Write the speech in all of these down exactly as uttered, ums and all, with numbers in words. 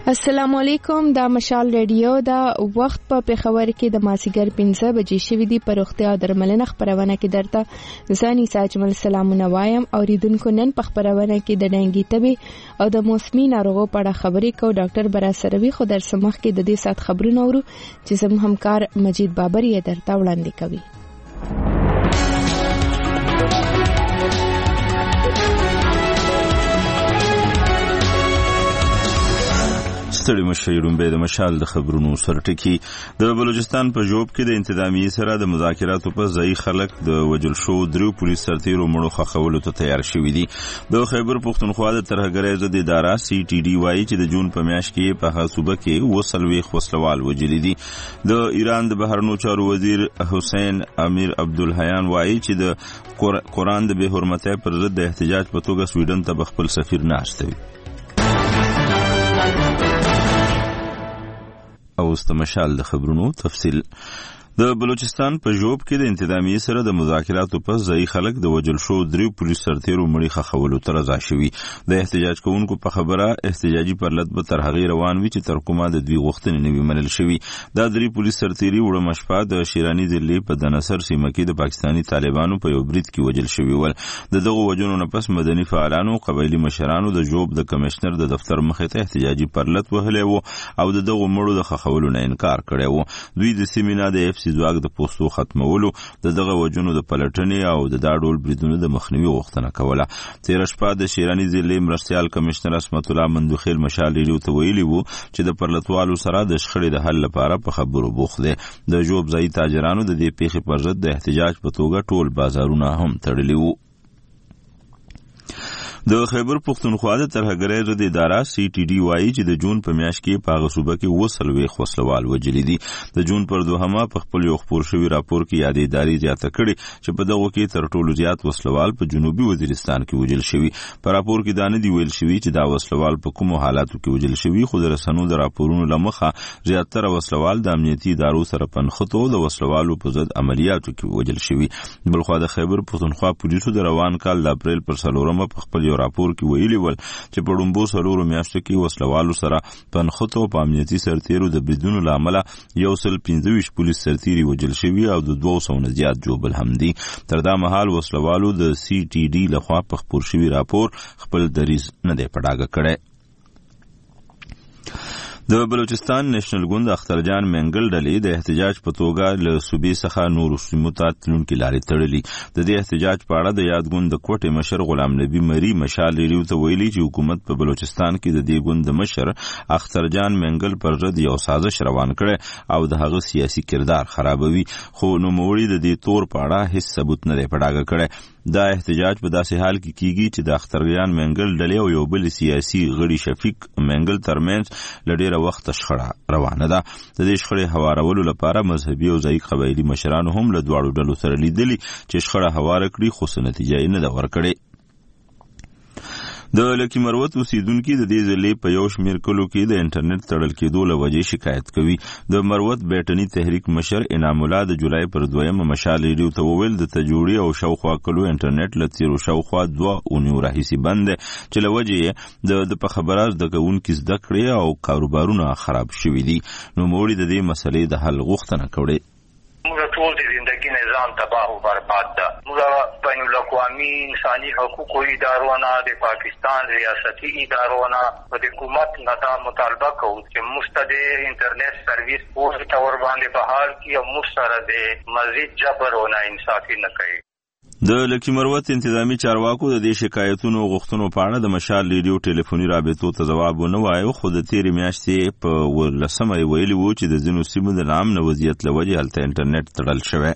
السلام علیکم. دا مشال ریډیو دا وخت په پیښور کې د مازیګر پنځه بجې شوې دي. په روغتیا درملنه خبرونه کې درته ځاني ساجمل سلامونه وایم. اوریدونکو نن په خبرونه کې د ډنګي تبي او د موسمي ناروغو په اړه خبرې کوو. ډاکټر براسروي خو در سمخ کې د دې سات خبرونه اورو چې زموږ همکار مجید بابر یې درته وړاندې کوي. ستړي مشرون به د مشال د خبرونو سرټکی. د بلوچستان په جوب کې د انتظامی سره د مذاکراتو په ځای خلک د وجل شو درو پولیس سرتیرو مړو خخولو ته تیار شوي دي. د خیبر پختونخوا د ترهګرۍ ضد اداره سی ټي ډي وايي چې د جون په میاشت کې په هغه صوبه کې وسلوي خوسلوال وجلي دي. د ایران د بهرنیو چارو وزیر حسین امیر عبدالحیان وايي چې د قرآن د بے حرمتۍ پر ضد د احتجاج په توګه سویډن ته خپل سفیر ناستوي. او است مشال د خبرونو تفصیل. د بلوچستان په جوب کې د انتظامی سره د مذاکراتو په ځای خلک د وجل شو درې پولیس سرتیرو مړي خخولو ته رضا شوي. د احتجاج کوونکو په خبره احتجاجي پرلط به تر هغې روان وي چې تر کومه د دوی غوښتنې نه وي منل شوي. دا درې پولیس سرتیري وړه مشپه د شیراني ضلعې په دنسر سیمه کې د پاکستاني طالبانو په یو برید کې وجل شوي ول. د دغو وجنو نه پس مدني فعالانو قبایلي مشرانو د جوب د کمشنر د دفتر مخې ته احتجاجي پرلط وهلی و او د دغو مړو د خخولو نه انکار کړی و. دوی د سیمې نه د اف ځواک د پوستو ختمولو د دغه وجونو د پلټنې او د دا ډول بریدونو د مخنیوي غوښتنه کوله. تېره شپه د شیراني ضلعې مرستیال کمشنر عصمت الله مندوخیل مشال ریډیو ته ویلي وو چې د پرلطوالو سره د شخړې د حل لپاره په خبرو بوخت دی. د جوب ځایي تاجرانو د دې پیښې پر ضد د احتجاج په توګه ټول بازارونه هم تړلي وو. د خیبر پختونخوا د ترهګرۍ ضد اداره سی ټي ډي وايي چې د جون په میاشت کې په هغه صوبه کې وسلوي خوسلوال وجلي دي. د جون پر دوهمه په خپل یو خپور شوي راپور کې یادې ادارې زیاته کړې چې په دغو کې تر ټولو زیات وسلوال په جنوبي وزیرستان کې وجل شوي. په راپور کې دا نه دي ویل شوي چې دا وسلوال په کومو حالاتو کې وجل شوي، خو د رسنو د راپورونو له مخه زیاتره وسلوال د امنیتي ادارو سره په نښتو د وسلوالو په ضد عملیاتو کې وجل شوي. بلخوا د خیبر پختونخوا پولیسو د روان کال د اپریل پر څلورمه په خپل یو راپور کې ویلي ول چې په ډومبو څلورو میاشتو کې وسلوالو سره په نښتو په امنیتي سرتیرو د بریدونو له امله یو سل پنځه ویشت پولیس سرتیري وجل شوي او د دوه سوو نه زیات ژوبل هم دي. تر دا مهال وسلوالو د سی ټي ډي لخوا په خپور شوي راپور خپل دریځ نه دی په ډاګه کړی. د بلوچستان نېشنل ګوند اخترجان منګل ډلې د احتجاج په توګه له صوبې څخه نورو سیمو ته تلونکي لارې تړلي. د دې احتجاج په اړه د یاد ګوند د کوټې مشر غلام نبي مري مشال ریډیو ته ویلي چې حکومت په بلوچستان کې د دې ګوند د مشر اخترجان منګل پر ضد یو سازش روان کړی او د هغه سیاسي کردار خرابوي، خو نوموړي د دې تور په اړه هیڅ ثبوت نه دی په ډاګه کړی. دا احتجاج په داسې حال کې کیږي چې د اخترجان منګل ډلې او یو بل سیاسي غړي شفیق منګل ترمنځ له ډېره وخت شخړه روانه ده. د دې شخړې هوارولو لپاره مذهبي او ځایي قبایلي مشرانو هم له دواړو ډلو سره لیدلي چې شخړه هواره کړي، خو څه نتیجه یې نه ده ورکړې. د لکی مروت اوسیدونکي د دې ضلعې په یو شمېر کلو کې د انټرنیټ تړل کېدو له وجې شکایت کوي. د مروت بیټني تحریک مشر انعام الله د جولای پر دویمه مشال ریډیو ته وویل د تجوړي او شاوخوا کلو انټرنیټ له تیرو شاوخوا دوه اونیو راهیسې بند دی چې له وجې یې د په خبره زده کوونکي زده کړې او کاروبارونه خراب شوي دي. نوموړي د دې مسلې د حل غوښتنه کړې. موږ ټول د زندگی نظام تباہ او برباد ده. موږ بین الاقوامی انساني حقوقو ادارو نه د پاکستان ریاستي ادارو نه د حکومت نه دا مطالبه کوو چې موږ د انټرنیټ سرویس پورې تور باندې بحال کړي او موږ سره د مزید جبر او ناانصافي نه کوي. د لکی مروت انتظامی چارواکو د دې شکایتونو غوښتنو په اړه د مشال ریډیو ټلیفوني رابطو ته ځواب ونه وایو، خو د تېرې میاشتې په ورلسمه یې ویلي وو چې د ځینو سیمو د ناامنه وضعیت له وجې هلته انټرنیټ تړل شوی.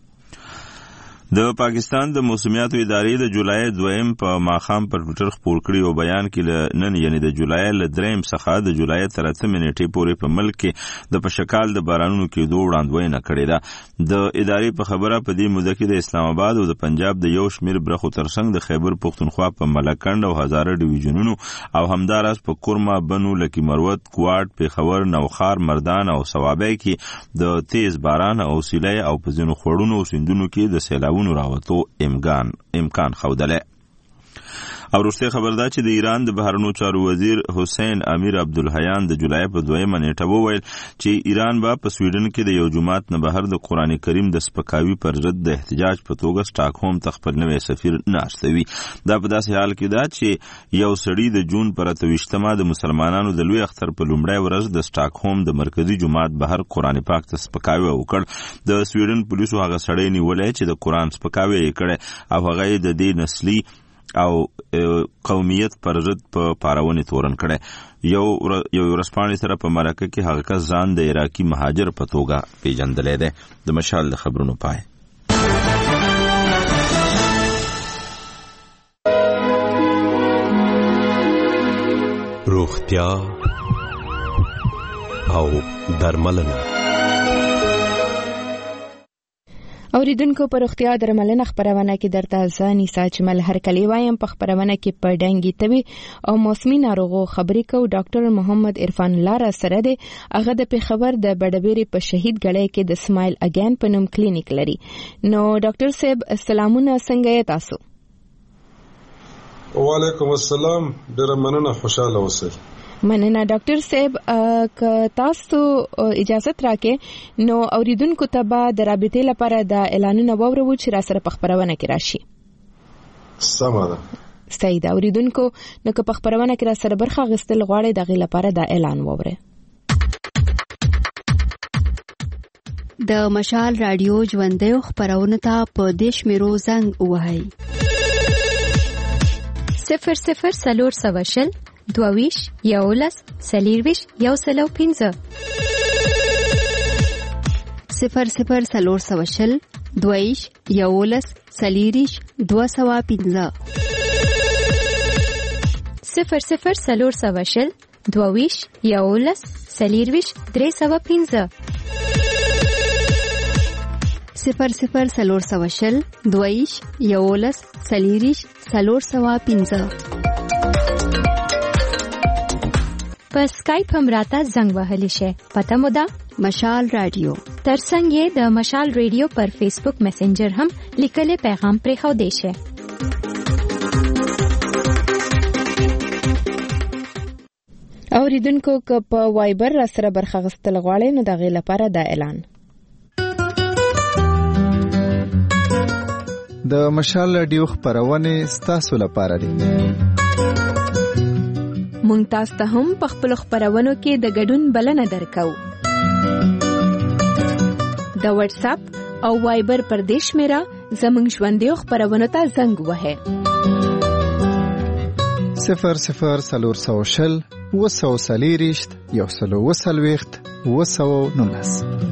د پاکستان د موسمیاتو ادارې د جولای دویم په ماښام پر ټویټر خپور کړي او بیان کې له نن یعنی د جولای له دریم څخه د جولای تر اتمې نیټې پورې په ملک کې د پشکال د بارانونو کېدو وړاندوینه کړې ده. د ادارې په خبره په دې موده کې د اسلام آباد او د پنجاب د یو شمېر برخو ترڅنګ د خیبر پختونخوا په ملکنډ او هزاره ډیویژنونو او همداراز په کورما، بنو، لکی مروت، کوټ، پیښور، نوخار، مردان او صوابۍ کې د تیز باران او سیلۍ او په ځینو خوړونو او سیندونو کې د سیلاب راوتو امکان امکان خودله. او وروسته خبر ده چې د ایران د بهرنیو چارو وزیر حسین امیر عبدالحیان د جولای په دویمه نیټه وویل چې ایران به په سویډن کې د یو جماعت نه بهر د قرآن کریم د سپکاوي پر ضد د احتجاج په توګه سټاکهولم ته خپل نوی سفیر ناستوي. دا په داسې حال کې ده چې یو سړي د جون پر اته ویشتمه د مسلمانانو د لوی اختر په لومړۍ ورځ د سټاکهولم د مرکزی جماعت بهر قرآن پاک ته سپکاوي وکړ. د سویډن پولیسو هغه سړی نیولی چې د قرآن سپکاوي یې کړی او هغه یې د دې نسلي او قومیت پر ضد په پارونې تورن کړی. یو یو ورځپاڼې سره په مرکه کې هغه کس ځان د عراقي مهاجر په توګه پیژندلی دی. د مشال د خبرونو پای. روغتیا او درملنه. اوریدونکو په روغتیا درملنه خبرونه کې درته ځاني ساجمل هر کلی وایم. په خبرونه کې په ډنګي تبي او موسمي ناروغو خبرې کو. ډاکټر محمد عرفان الله را سره دی. هغه د پیښور د بډبيري په شهید غړې کې د سمایل اگین په نوم کلینیک لري. نو ډاکټر صاحب السلامونه، څنګه یې تاسو؟ وعلیکم السلام، ډیره مننه، خوشاله اوسئ. مننه ډاکټر صاحب. که تاسو اجازه راکې نو اوریدونکو ته به د رابطې لپاره د اعلانونه واورو چې را سره په خبرونه کې راشي. سمه ده. صحیح ده. اوریدونکو نو که په خبرونه کې را سره برخه اخیستل غواړي دغه لپاره د اعلان واوري. د مشال رادیو ژوندۍ خبرونه ته په دیش میرو زنګ وهاي صفر صفر سلور سواشل دوویش یولس سلیرویش یو سلو پینزه صفر صفر سلور سواشل دوویش یولس سلیریش دو سوا پینزه صفر صفر سلور سواشل دوویش یولس سلیرویش درې سوا پینزه صفر صفر سلور سواشل دوویش یولس سلیریش سلور سوا پینزه. په اسکایپ هم راته زنګ وهلی شي. پته مو ده مشال رادیو. ترڅنګ یې د مشال رادیو پر فیسبوک میسنجر هم لیکلي پیغام پرې خو دی شي. اوریدونکو که په وایبر را سره برخه غستل غواړي نو دغه لپاره د اعلان. د مشال رادیو خبرونه ستاسو لپاره دي. مونږ تاسو ته هم په خپل خبرونو کې د ګډون بلنه درکو. د واتس اپ او وایبر پر دیش میرا زمونږ ژوندۍ خبرونه ته زنګ وهه. صفر صفر سلور سوشل وسو سلیریشت یو سلو وسلويخت وسو نونس.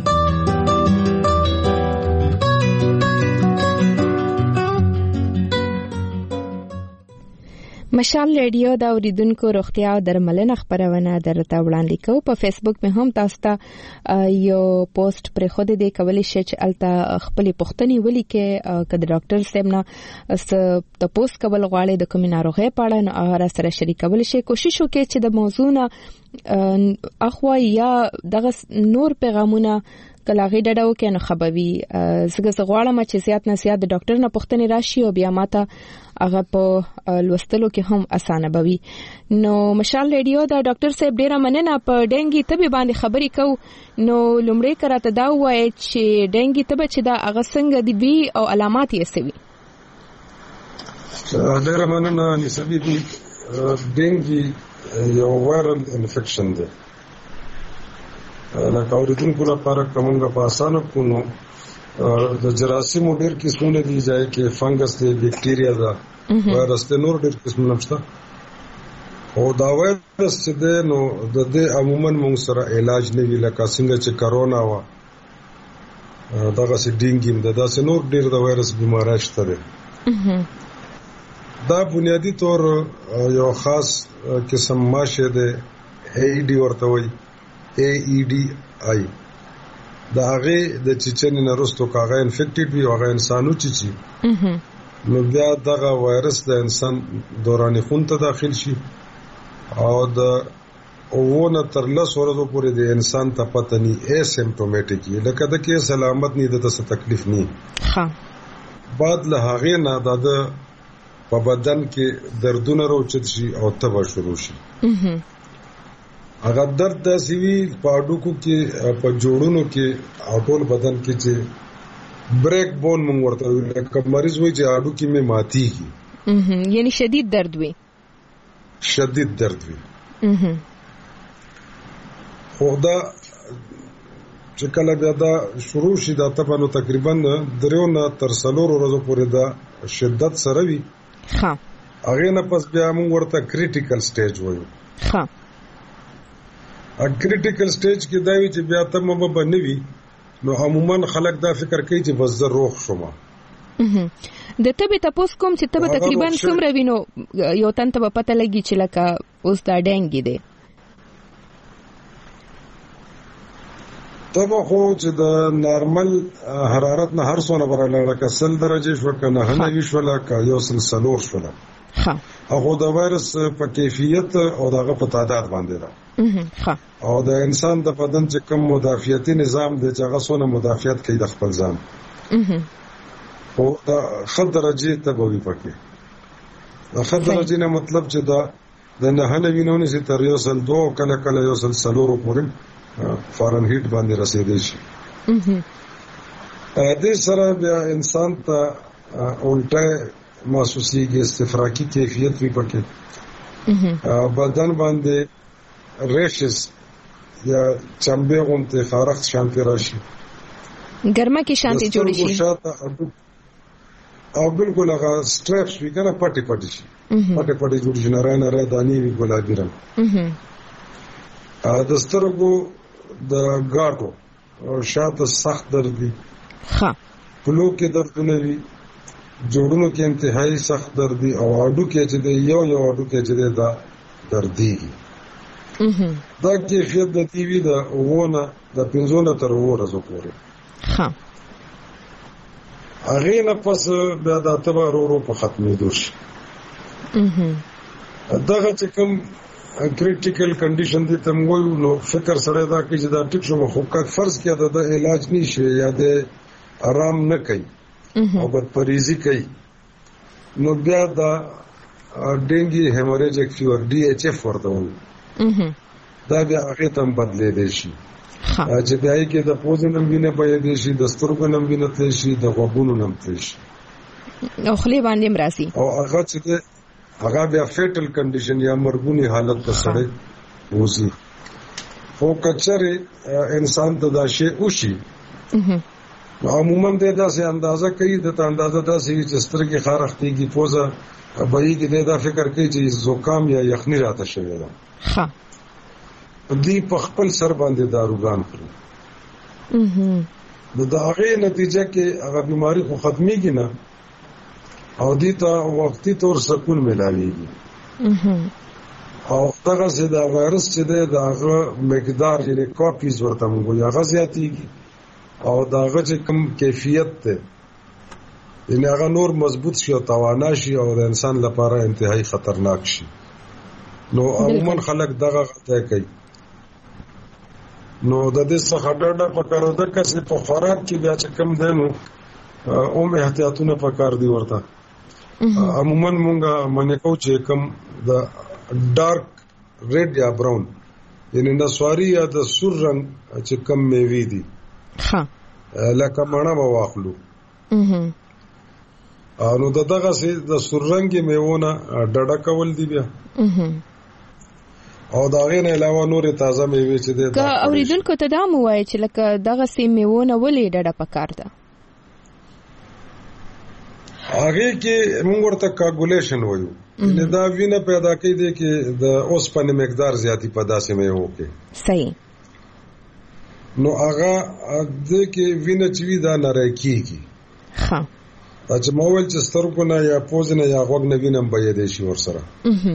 مشال رادیو دا اوریدونکو روغتیا او درملنه خبرونه درته وړاندې کوو. په فیسبوک مې هم تاسو ته یو پوسټ پرې خو دې کولی شئ چې الته خپل پوښتنې ولیکئ. کله ډاکټر صاحب نه تاسو کول غواړئ د کومې ناروغۍ په اړه نو هغه سره شریکول شئ. کوشش وکړئ چې د موضوع نه اخوا یا دغه نور پیغامونه کله غي ډډه وکړي نو خبوي. زګه زغواړم چې زیات نه زیات د ډاکټر نه پوښتنې راشي او بیا ماته هغه په لوستلو کې هم اسانه بوي. نو مشال رادیو دا ډاکټر صاحب ډیره مننه. په ډنګي تبي باندې خبرې کو نو لومړی کراته دا وایي چې ډنګي تبه چې دا هغه څنګه دي وی او علامات یې سوي. ډیره مننه. نسبی دي ډنګي یو وایرل انفیکشن دی. لکه اوریدونکو لپاره کومه په اسانه کونو د جراثیم ډېر قسمونه دي ځای کې فنګس دی، بیکټیریا ده، وایرس دی، نور ډېر قسمونه شته. او دا وایرس چې دی نو د دې عموما موږ سره علاج نه وی لکه څنګه چې کرونا و دغه سي ډینګیم ده، دا څنور ډېر د وایرس بیماری شته ده. دا بنیادی طور یو خاص قسم ماشه ده ای ډي ورته وایي اے ای ډي آی. دا هغه د چچن نه رستو کاغه انفیکټډ وي او هغه انسانو چچي نو بیا دغه وایرس د انسان دوران خون ته داخل شي او د اوونه تر لس ورځې پورې د انسان ته پته نه ای سیمپټومټیک لکه د کې سلامت نه د څه تکلیف نه. ها بعد له هغه نه د په بدن کې دردونه راوچت شي او تبه شروع شي. هغه درد داسې وي په هډوکو کې په جوړونو کې او ټول بدن کې چې بریک بون مونږ ورته وایو لکه مریض وایي چې هډوکي مې ماتېږي. یعنی شدید درد وي. شدید درد وي. خو دا چې کله بیا دا شروع شي دا تبه نو تقریبا دریو نه تر څلورو ورځو پورې دا شدت سره وي. ښه هغې نه پس بیا موږ ورته کریټیکل سټیج وایو. ښه کریټیکل سټیج کې دا وي چې بیا تبه به نه وي نو عموما خلک دا فکر کوي چې بس زه روغ شوم. د تبې تپوس کوم چې تبه تقریبا څومره وي نو یو تن ته به پته لګي چې لکه اوس دا ډینګي دی. تبه خو چې د نارمل حرارت نه هر څونه براله لکه سل درجې شو که نهه نوي شوله که یو سل څلور شوله. هغه د وایرس په کیفیت او دغه په تعداد باندې ده. او د انسان د بدن چې کوم مدافعتي نظام دی چې هغه څونه مدافعت کوي د خپل ځان او د ښه درجې تبه وي پکې. د ښه درجې نه مطلب چې دا د نهه نوي نه ونیسي تر یو سل دوه کله کله یو سل څلورو پورې فارنهیټ باندې رسیدلی شي. دې سره بیا انسان ته الټه محسوسیږي، استفراقي کیفیت وي پکې، بدن باندې ریشز یا چمبه غونته خارښت شانتي راشي، ګرمه کې شانتي جوړ شي او بالکل هغه سټریپس وی کنه پټي پټي شي، پټي پټي جوړ شي، ناره ناره دانی وی ګلابي رنګ. ا د سترګو د ګاټو شاته سخت درد وي، ها پلو کې دردونه وي، جوړونو کې انتهایی سخت درد وي او اډو کې چې د یو یو اډو کې چې دا درديږي. دا کیفیت د ټي وي د وونه د پنځونه تر ورځو پورې. ها هغه نه پس بیا د تبه ورو په ختمېدو شي. دغه چې کوم کریټیکل کنډیشن دي تم وایو نو فکر سره دا کې چې دا ټیک شو خو کا فرض کې دا د علاج نشي یا د آرام نه کوي او بد پریزي کوي نو بیا دا ډینګي هیموریجیک فیور ډي ایچ اف ورته وایي. دا بیا هغه تم بدلې دي شي چې بیا کې د پوزنم وینه پي دي شي، د سترګو نم وینه تل شي، د غوږونو نم تل شي او خلی باندې مراسي او هغه چې هغه بیا فیټل کنډیشن یا مرګونی حالت ته سره وځي. خو کچره انسان ته دا شی وشي عموما د داسې اندازه کوي د اندازه داسې چې سترګې خارښتېږي، پوزه بهیږي، دا فکر کوي چې زکام یا یخني راته شوی ده. ښه دی په خپل سر باندې داروګان خوري. د هغې نتیجه کې هغه بیماری خو ختمېږي نه او دې ته وختي طور سکون ملاويږي او دغه چې دا وایرس چې دی د هغه مقدار یعنې کاپیز ورته موږ وایو هغه زیاتېږي او د هغه چې کوم کیفیت دی یعنې هغه نور مضبوط شي او توانا شي او د انسان لپاره انتهایی خطرناک شي. نو عموما خلک دغه غته کوي. نو د دې څخه ډډه پکار ده چې په خوراک کې بیا چې کم دی نو اوم احتیاطونه پکار دي ورته. عموما مونږه منې کو چې کم د ډارک ریډ یا براون یعنی نسواري یا د سور رنگ چې کم میوې دي ها لکه مڼه به واخلو نو دغه سي د سور رنگي میوونه ډډه کول دي بیا او دا غیر علاوه نور تازه میوې چې ده که اوریدونکو ته دا مو وایي چې لکه دغه سي میوونه ولې ډډه پکار ده. هغه کې موږ ورته کاګولیشن وایو چې دا وینه پیدا کوي دي کې د اوسپنې مقدار زیاتی په داسې میوو کې. صحیح. نو هغه د کې وینه چې وی دا نری کیږي. ها چې موول چې سترګو نه یا پوز نه یا غوږ نه وینم به دې شي ور سره.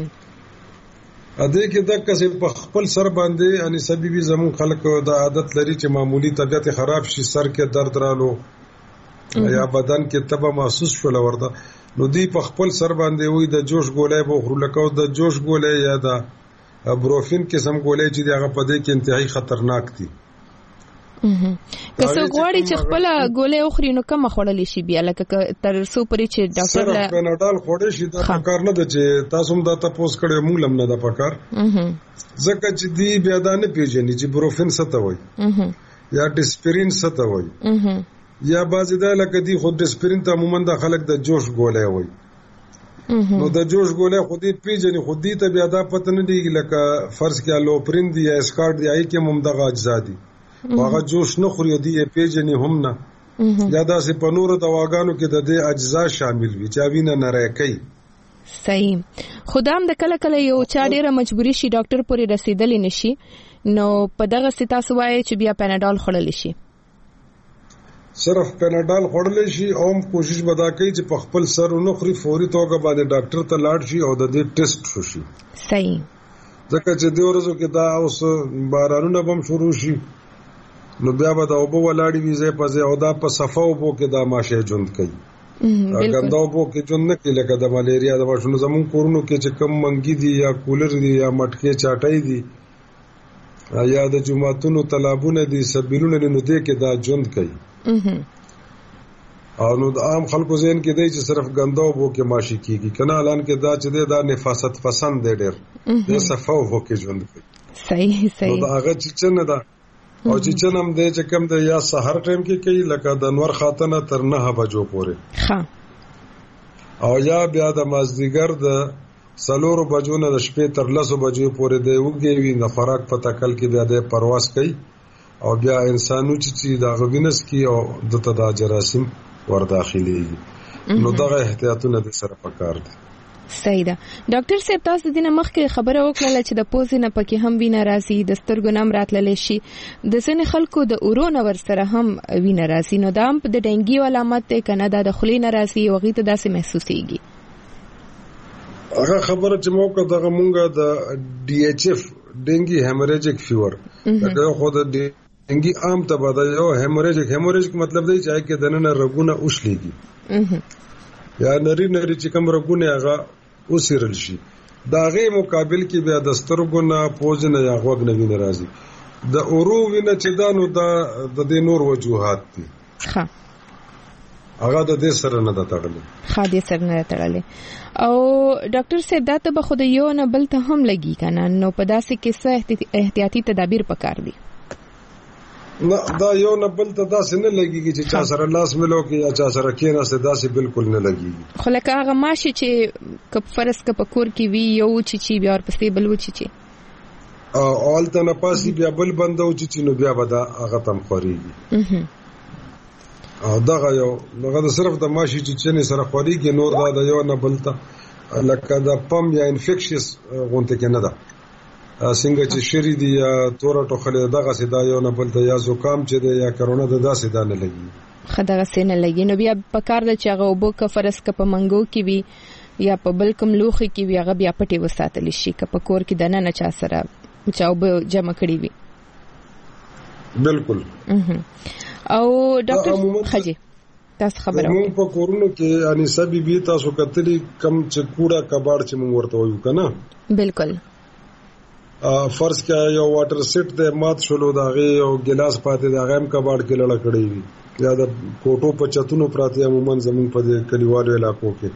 ا دې کې د کسې په خپل سر باندې ان سببي زمون خلک د عادت لري چې معمولی طبيعت خراب شي، سر کې درد رالو یا بدن کې تبه محسوس شول ورته نو دی په خپل سر باندې وي د جوش ګولای به خورل کو د جوش ګولای یا د بروفین قسم ګولای چې هغه په دې کې انتهایی خطرناک دي که څو غواړي چې خپل ګولې اخري نو کوم خړلې شي بیا لکه تر څو پرې چې ډاکټر له پناډال خوړې شي دا کار نه ده چې تاسو هم دا تاسو کړه موږ لم نه ده پکار ځکه چې دی بیا دا نه پیژني چې بروفین څه ته وایي یا ډیسپرین څه ته وایي یا بعضی دا لکه دی خود ډیسپرین ته عموما د خلک د جوش ګولې وایي نو د جوش ګولې خو دې پیژني خو دې ته بیا دا پته نه دی لکه فرض کې الوپرین دی یا اسکارډ دی ای کې هم دغه اجزا دي هغه جوش نه خوري دی پیژني هم نه یا دا سه په نورو دواګانو کې د دې اجزا شامل وي چې وینه نه راکې صحیح خدام د کله کله یو چا ډیره مجبوری شي ډاکټر پورې رسیدلی نشي نو په دغه ستا سوای چې بیا پناډال خړل شي صرف پناډال خړل شي او کوشش ودا کوي چې په خپل سر نو خوري فوري توګه باندې ډاکټر ته لاړ شي او د دې ټیسټ وشي صحیح ځکه چې د ورځو کې دا اوس بارانونه بم شروع شي نو بیا به دا وبو ولاړی وي زه په او دا په صفه وبو کې دا ماشه ژوند کوي ګنده وبو کې ژوند نه کوي لکه د ملیریا د وښونو زمون کورونو کې چې کم منګي دي یا کولر دي یا مټکي چاټای دي یا د جمعتونو طلبونه دي سبیلونه نو دې کې دا ژوند کوي او نو د عام خلکو ذهن کې دی چې صرف ګنده وبو کې ماشي کیږي کنه اعلان کې دا چې دا نفاست پسند دی ډېر د صفه وبو کې ژوند کوي صحیح صحیح نو دا هغه چې څنګه دا او چې چنم دې چې کم د یا سحر ټایم کې کوي لکه د انور خاتنه تر نه بجو پورې ها او یا بیا د مازدیګر د سلورو بجو نه د شپې تر لسو بجو پورې دی وګي وي د خوراک په تکل کې بیا د پرواز کوي او بیا انسانو چې د غوینس کې او د تدا جراثیم ور داخليږي نو دغه احتیاطونه د سره پکار دي صحیح ده ډاکټر صاحب تاسو د دې مخکې خبره وکړه چې د پوزې نه پکې هم وینه راځي د سترګو نم راتللی شي د ځینې خلکو د اورونه ور سره هم وینه راځي نو دا هم د ډینګي علامت دی کنه دا د خولې نه راځي او غي ته داسې محسوسيږي هغه خبره چې موقع دغه مونږه د ډي ایچ اف ډینګي هیموریجیک فیور دا خو د ډینګي عام ته بده یو هیموریجیک هیموریجیک مطلب دی چې کې دنه رګونه اوښليږي یا نری نری چې کوم رګونه هغه اوسېرل شي دا غي مقابل کې بیا د سترګو نه پوز نه یا غوږ نه ویني راځي د اورو وینه چې دا نو دا د دې نور وجوهات دي ښه هغه د دې سره نه تړلې ښه دې سره نه تړلې او ډاکټر صاحب دا ته به خو د یو نه بل ته هم لګي کنه نو په داسې کې څه احتیاطي تدابیر پکار دي نه دا یو نه بل ته داسې نه لګيږي چې چا سره لاس ملو کې یا چا سره کې نه داسې بالکل نه لګيږي خو لکه هغه ماشي چې کپ فرض کپ کور کې وی یو چې چې بیا ور پسې بل و چې چې او اولته نه پاسي بیا بل بندو چې نو بیا ودا هغه تم خوريږي او دا یو دغه صرف د ماشي چې چې سره خوريږي نور دا یو نه بل ته لکه دا پم یا انفیکشس غونته کې نه ده څنګه چې شری دی یا تور ټوخلې دغه سیدا یو نه بلته یا زکام چې دی یا کرونا د داسې دانه لګي خدغه سینه لګي نو بیا په کار د چاغه وبو ک فرض ک په منګو کې وی یا په بل کوم لوخي کې وی هغه بیا پټي وساتل شي ک په کور کې دنه نه چا سره چاو به جمع کړی وي بالکل او ډاکټر خجی تاسو خبره مونږ په کورونو کې اني سبي بي تاسو کتلی کم چې کوړه کباړ چې مونږ ورته وایو کنه بالکل فرض کې یو واټر سیټ د مات شلو داغه او ګلاس پاتې داغه هم کباړ کې لړ کړی وي یا د کوټو په چتونو پراته عموما زمون په کلیوالو علاقو کې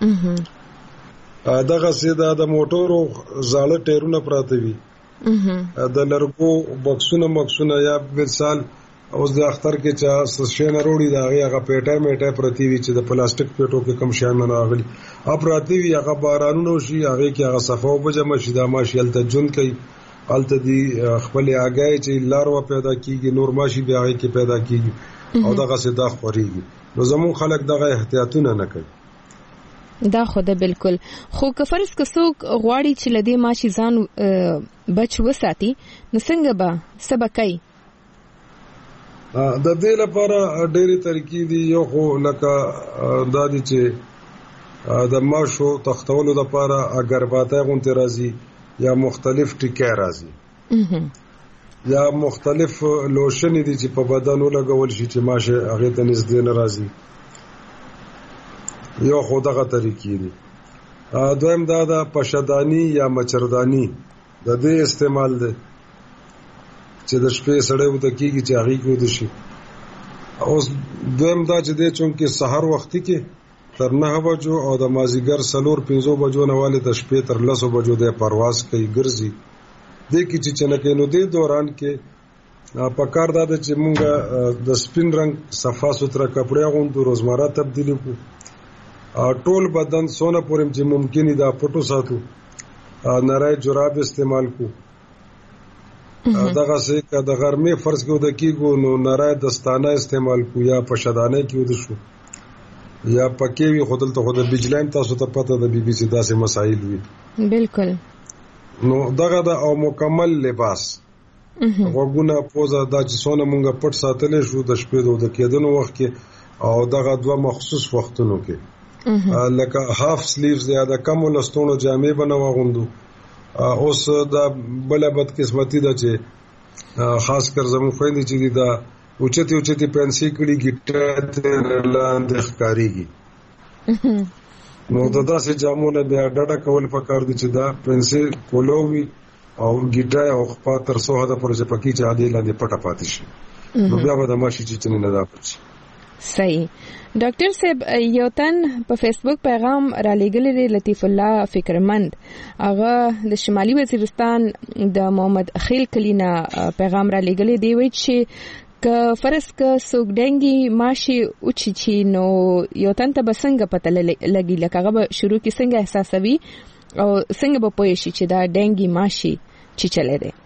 دغه سیدا د موټورو زاړه ټایرونه پراته وي د لرګو بکسونه مکسونه یا مثال اوس د اختر کې چا سشن وروړي داغه هغه پیټه میټه پرتی وي چې د پلاستیک پیټو کې کم شیان نه راغلي اپراتی وي هغه بارانونو شي هغه کې هغه صفو بجما شي دا ماشي الته جون کوي الته دی خپل اگای چې لار و پیدا کیږي نور ماشي بیا هغه کې پیدا کیږي او دغه صدا خوريږي نو زمون خلک دغه احتیاطونه نه کوي دا خو ده بالکل خو که فرض که څوک غواړي چې لدی ماشي ځان بچ وساتي نو څنګه به سبقای د دې لپاره ډېری طریقې دي یو خو لکه د دې چې د ماشو تختولو لپاره اگرباته غونته راځي یا مختلف ټیکه راځي یا مختلف لوشن دي چې په بدن ولګول شي چې ماشه هغه ته نږدې نه راځي یو خو دغه طریقې دي دویم دا د پشدانی یا مچردانی د دې استعمال دی چې د شپې سړی وته کېږي چې هغې کې وده شي. اوس دویم دا چې دی چونکې سحر وختي کې تر نهه بجو او د مازدیګر څلور پنځو بجو نه والې د شپې تر لسو بجو دی پرواز کوي ګرځي. دې کې چې چنکې نو دې دوران کې پکار دا ده چې مونږ د سپین رنگ صفا سوتره کپڑے اغوندو، روزمره تبدیلی کو، ټول بدن سونه پورې چې ممکن دا پټو ساتو، نری جراب استعمال کو. دغه څه که د غرمې فرض کې وده کېږو نو نری دستانه استعمال کو یا په شدانه کې وده شو یا پکې وي. خو دلته خو د بجلایم تاسو ته پته د بي بي سي داسې مسایل وي. بالکل. نو دغه د او مکمل لباس غوګونه پوزه دا چې څونه مونږ پټ ساتلې شو د شپې د وده کېدنو وخت کې او دغه دوه مخصوص وختونو کې لکه هاف سلیوز یا د کمو لستونو جامې به نه واغوندو. اوس دا بله بدقسمتي ده چې خاص کر زموږ خویندې چې دي دا اوچتې اوچتې پنسې کړي ګیټه ترې لاندې ښکارېږي. نو د داسې جامو نه بیا ډډه کول پکار دي چې دا پنسې پولو وي او ګیټه او خپا تر څو حده پورې چې پکې چې عادي لاندې پټه پاتې شي نو بیا به د ماشي چیچنې نه دا پټ شي. صحیح. ډاکټر صاحب یو تن په فیسبوک پیغام را لېږلی دی، لطیف الله فکرمند، هغه د شمالي وزیرستان د محمد اخیل کلینا پیغام را لېږلی دی، وایي چې که فرض که څوک ډنګي ماشي وچیچي نو یو تن ته به څنګه پته لګي، لکه هغه به شروع کې څنګه احساسوي او څنګه به پوه شي چې دا ډنګي ماشي چیچلی دی؟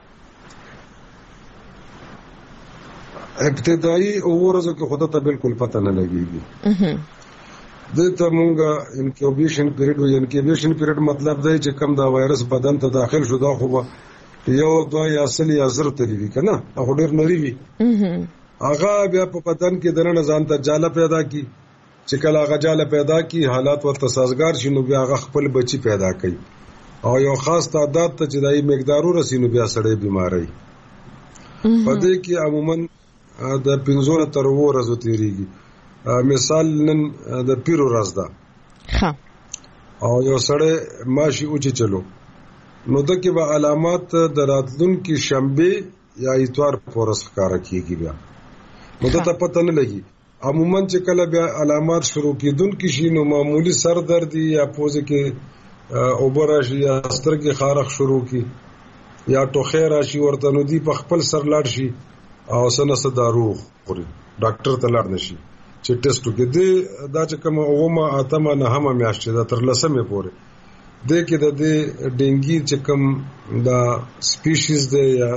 ابتدایي ورځو کې خود ته بالکل پته نه لګيږي. دته مونږه انکیوبیشن پیریډ وي. انکیوبیشن پیریډ مطلب دی چې کم دا وایرس بدن ته داخل شو دا خو یو دوه یا سل یا زر تری وي کنه، هغه ډیر نری وي. هغه بیا په بدن کې درنه ځان ته جاله پیدا کی، چې کله هغه جاله پیدا کی حالات ورته سازگار شي نو بیا هغه خپل بچي پیدا کوي او یو خاص تعداد ته چې دای مقدارو رسینو بیا سړی بیماری. په دې کې عموما د پنځونه تر اوو ورځو تیریږي. مثال نن د پیرو ورځ ده او یو سړی ماشي اوچې چلو نو دکې به علامات د راتلونکي شنبه یا اتوار پورس ښکاره کیږي. بیا نو دته پته نه لګي. عموما چې کله بیا علامات شروع کیدونکي شي نو معمولی سر درد یا پوزه کې اوبه راشي یا سترګې خارښ شروع کی یا ټوخی راشي ورته نو دی په خپل سر لاړ شي او سنه صدارو خوري ډاکټر ته لاړ نشي چې ټیسټ وکړي. دی دا چې کوم اومه اتمه نه هم میاشتې دا تر لسمه پورې دی کې د دې ډینګي چې کوم دا سپیشیز دی یا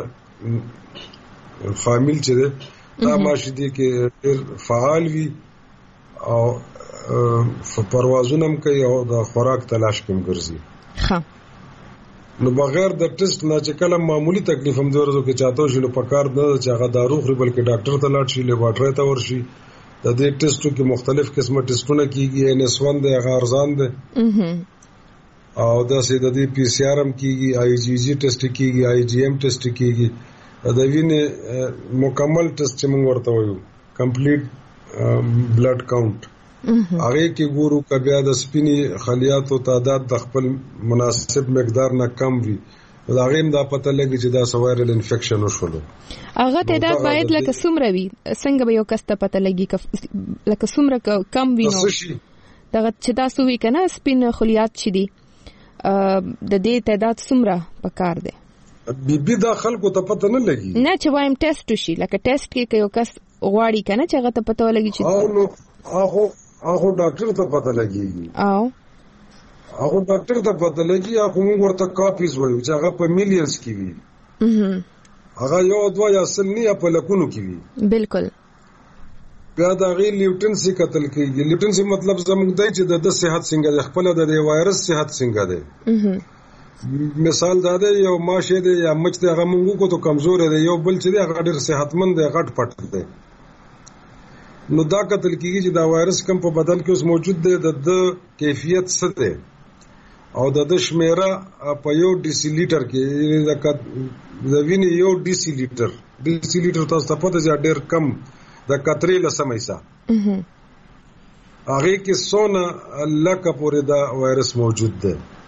فامیل چې دی دا ماشي دی کې ډېر فعال وي او پروازونه هم کوي او د خوراک تلاش کوم ګرځي. ښه نو بغیر د ټیسټ نه چې کله معمولی تکلیف هم د ورځو کې چاته شي نو پکار نه چې هغه دارو خوري بلکې ډاکټر ته لاړ شي، لیبارټري ته ورشي. د دې ټیسټو کې مختلف قسمه ټیسټونه کیږي، ان اس ون دی هغه ارزان دی او داسې د دې پی سی آر هم کیږي، آی جی جی ټیسټ کیږي، آی جی ایم ټیسټ کیږي. د وینې مکمل ټیسټ چې موږ ورته وایو کمپلیټ بلډ کاونټ هغه کې ګورو کبیا د سپینی خلیاتو تعداد د خپل مناسب مقدار نه کم وي دا غیم دا پته لګي چې دا وایرل انفیکشن وشولو. هغه تعداد باید لکه څومره وي څنګه به یو کس ته پته لګي لکه څومره کم وي نو دا چې تاسو وی کنه سپین خلیات چي دي د دې تعداد څومره پکار دی بي بي دا خلکو ته پته نه لګي. نه چې وایم ټیسټ وشي لکه ټیسټ کې یو کس غواړي کنه چې هغه ته پته ولګي چې هغه هغه ډاکټر ته پته لګيږي او هغه ډاکټر ته پته لګي هغه موږ ورته کاپیز وایو چې هغه په میلیونز کې وي. هغه یو دوه یا سل نه په لکونو کې وي. بالکل. بیا دا غي لیوټنسي قتل کېږي. لیوټنسي مطلب زموږ دی چې د صحت څنګه د خپل د وایرس صحت څنګه دی. مثال دا دی یو ماشه دی یا مچ دی هغه موږ کو ته کمزور دی، یو بل چې دی هغه ډېر صحتمند دی غټ پټ دی. نو دا قتل کېږي چې دا وایرس کم په بدن کې اوس موجود دی د د کیفیت څه دی او د د شمیره په یو ډیسی لیټر کې د وینې یو ډیسی لیټر ډیسی لیټر تاسو ته پته چې ډېر کم د قطرې لسمه حصہ هغه کې سونه لکه پورې دا وایرس موجود دی.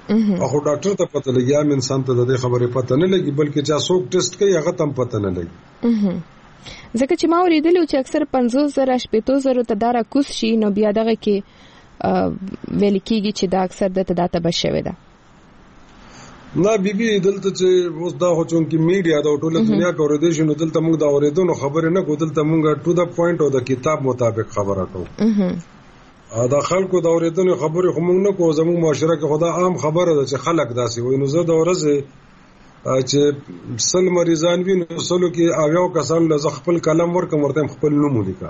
خو ډاکټر ته پته لګي عام انسان ته د خبرې پته نه لګي بلکې چا څوک ټیسټ کوي هغه تم پته نه لګي. ځکه چې ما اوریدلی چې اکثر پنځوس زره شپېته زره ته دا راکوس شي نو بیا دغه کې ویل کېږي چې دا اکثر د ته دا تبه شوې ده. نه بیبي دلته چې اوس دا خو چونکې میډیا دا ټوله دنیا کوي شي نو دلته موږ دا اوریدونو خبرې نه کوو دلته موږ ټو د پوینټ او د کتاب مطابق خبره کوو. دا خلکو دا اوریدونو خبرې خو موږ نه کوو زموږ معاشره کې خدا عام خبره ده چې خلک داسې وایي نو زه د ورځې چې سل مریضان وي نو سلو کې اویاو کسان له خپل کلم ورکم ورته خپل نوم ولیکا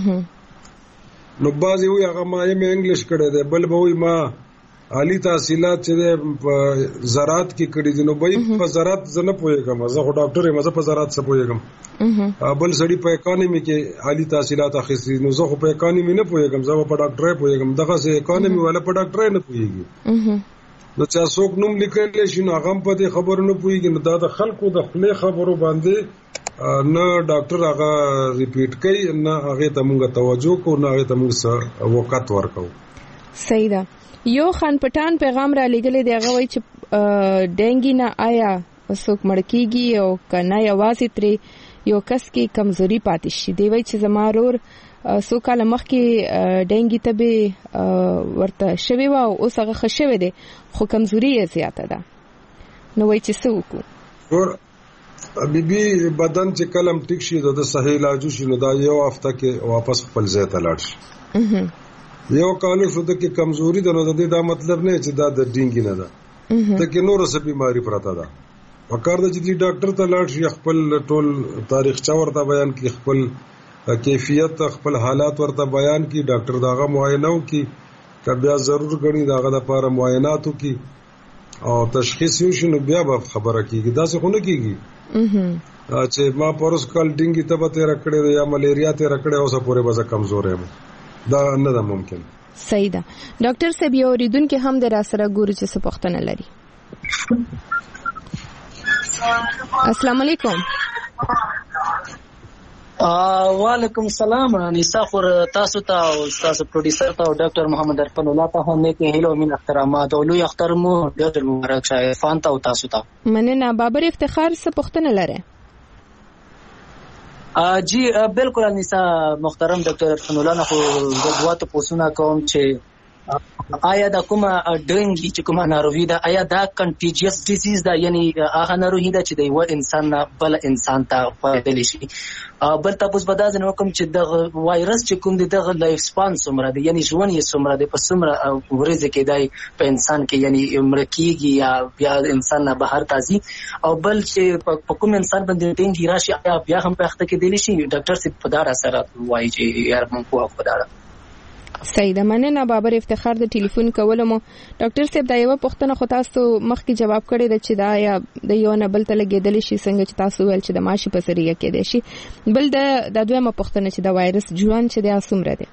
نو بعضې وایي هغه ما یم انګلیش کړی دی بل به وایي ما عالی تحصیلات چې په زراعت کې کړي دي نو به په زراعت زه نه پوهېږم زه خو ډاکټر یم زه په زراعت څه پوهېږم بل سړي په اکانومي کې عالی تحصیلات اخیستي نو زه خو په اکانومي نه پوهېږم زه په ډاکټرۍ پوهېږم دغسې اکانومي والا په ډاکټرۍ نه پوهېږي نو چا څوک نوم لیکلی شي نو هغه هم په دې خبرو نه پوهېږي نو دا د خلکو د خولې خبرو باندې نه ډاکټر هغه ریپیټ کوي نه هغې ته مونږ توجه کوو نه هغې ته مونږ څه وقت ورکوو. صحیح ده. یو خان پټان پیغام را لګلی دی هغه وایي چې ډینګي نه آیا څوک مړ کېږي او که نه یوازې ترې یو کس کې کمزوري پاتې شي. دی وایي چې زما ورور څو کاله مخکې ډینګي تبې ورته شوې وه او اوس هغه ښه شوی دی خو کمزوري یې زیاته ده نو وایي چې څه وکړو. بیبي بدن چې کلم ټیک شي د صحیح علاج شي نو دا یو هفته کې واپس خپل ځای ته لاړ شي. یو کال شو د کې کمزوري ده نو د دې دا مطلب نه چې دا د ډینګي نه ده ته کې نور څه بیماری پراته ده پکار ده چې ډاکټر ته لاړ شي خپل ټول تاریخچه ورته بیان کړي خپل کیفیت خپل حالات ورته بیان کړي ډاکټر داغه معاینه وکړي که بیا ضرور غني داغه لپاره معاینات وکړي او تشخیص وشي نو بیا به خبره کیږي دا څه خو نه کیږي چې ما پرس کال ډینګي تبه تیر کړې یا ملیریا تیر کړې اوسه پورې به کمزور یم دا نه ده ممکن. صحیح ده. ډاکټر صاحب یو اوریدونکي هم د راسره ګورو چې څه پوښتنه لري. السلام علیکم. وعلیکم السلام. نساء خور تاسو ته او تاسو پروډوسر ته او ډاکټر محمد عرفان الله ته هم کې هیلو مين احترامات او لوی اختر مو ډاکټر مبارک شاه فان ته او تاسو ته مننه. بابر افتخار څه پوښتنه لري؟ جی بالکل انیسا محترم ډاکټر عرفان الله خو دغه پوښتنه کوم چې آیا دا کومه ډینګي چې کومه ناروغي ده آیا دا کنټیجیس ډیزیز ده یعنی هغه ناروغي ده چې د یو انسان نه بل انسان ته پاتلی شي بل تاسو به دا ځنه کوم چې د وایرس چې کوم دی د لایف سپان څومره دی یعنی ژوند یې څومره دی په څومره ورځې کې دی په انسان کې یعنی عمر کېږي یا بیا انسان نه بهر تازي او بل چې په کوم انسان باندې ډینګي راشي بیا هم په وخت کې دی شي ډاکټر صاحب په دارا سره وایي چې یار مونږ په خپل دارا. صحیح ده. مننه بابر افتخار د ټلیفون کولمو. ډاکټر صاحب دا یو پوښتنه خو تاسو مخکې جواب کړی دی چې دا یا د یو نه بل ته لګېدلی شي څنګه چې تاسو ویل چې د ماشي په ذریعه کېدی شي بل د دویمه پوښتنه چې د وایرس ژوند چې دی څومره دی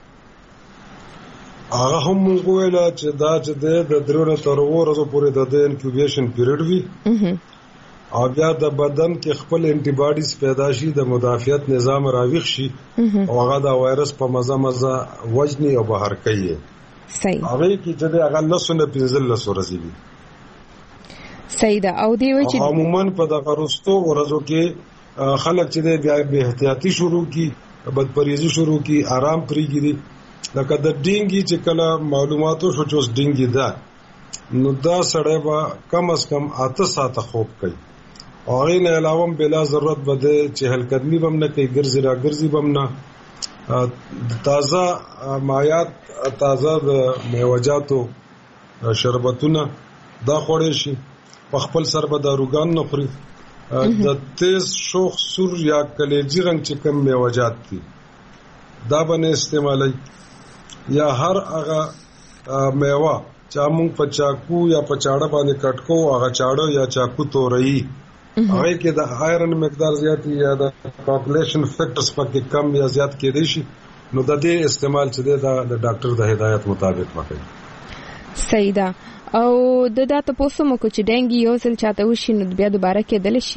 هغه هم موږ ویله چې دا چې دی د درېو نه تر اووه ورځو پورې د د انکیوبیشن پیریډ وي او بیا د بدن کې خپل انټي باډیز پیدا شي د مدافعت نظام راویښ شي او هغه د وایرس په مزه مزه وجني او بهر کوي. صحیح. هغه کې چې هغه لسونه پنځلس ورځې وي. صحیح ده. او دی وی چې عموما په دغه وروستو ورځو کې خلک چې بیا به احتیاطي شروع کی بدپریزي شروع کی آرام پریږدي لکه د ډینګي چې کله معلوماتو شو چې اوس ډینګي ده نو دا سړی به کم از کم اته ساعته خوب کوي او هغې نه علاوه بلا ضرورت به دی چې هلقدمي به هم نه کوي ګرځي را ګرځي به هم نه تازه مایات تازه د میوجاتو شربتونه دا خوړی شي په خپل سر به داروګان نه خوري د تیز شوخ سور یا کلیجي رنګ چې کوم میوجات دي دا به نه استعمالوي یا هر هغه میوه چې موږ په چاکو یا په چاړه باندې کټکو هغه چاړه یا چاکو توري هغه کې د آیرن مقدار زیات یا د پاپولیشن فیکټرز پکې کم یا زیات کېدای شي نو د دې استعمال چې د ډاکټر د هدایت مطابق وکړي. صحیح ده. او د دا تاسو مو کو چې ډینګي یو ځل چاته وشي نو بیا دوباره کېدل شي؟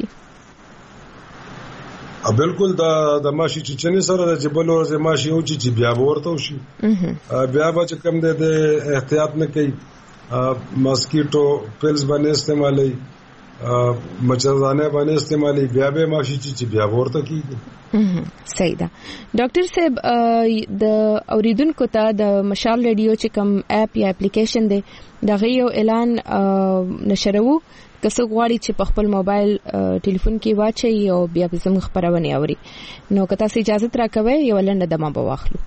بالکل دا د ماشي چچنې سره د جبل ورځ ماشي او چې بیا ورته وشي بیا به چې کم د احتیاط نه کوي ماسکیټو پیلز باندې استعمالي مچردانه باندې استعمالي بیا به ماشي چې بیا ورته کیږي. صحیح ده. ډاکټر صاحب د اوریدونکو ته د مشال ریډیو چې کوم اپ یا اپلیکیشن دی دغه یو اعلان نشرو که څوک غواړي چې په خپل موبایل ټلیفون کې واچي او بیا به زموږ خبرونه اوري نو که تاسو اجازه راکوي یو لنډه دمه به واخلو.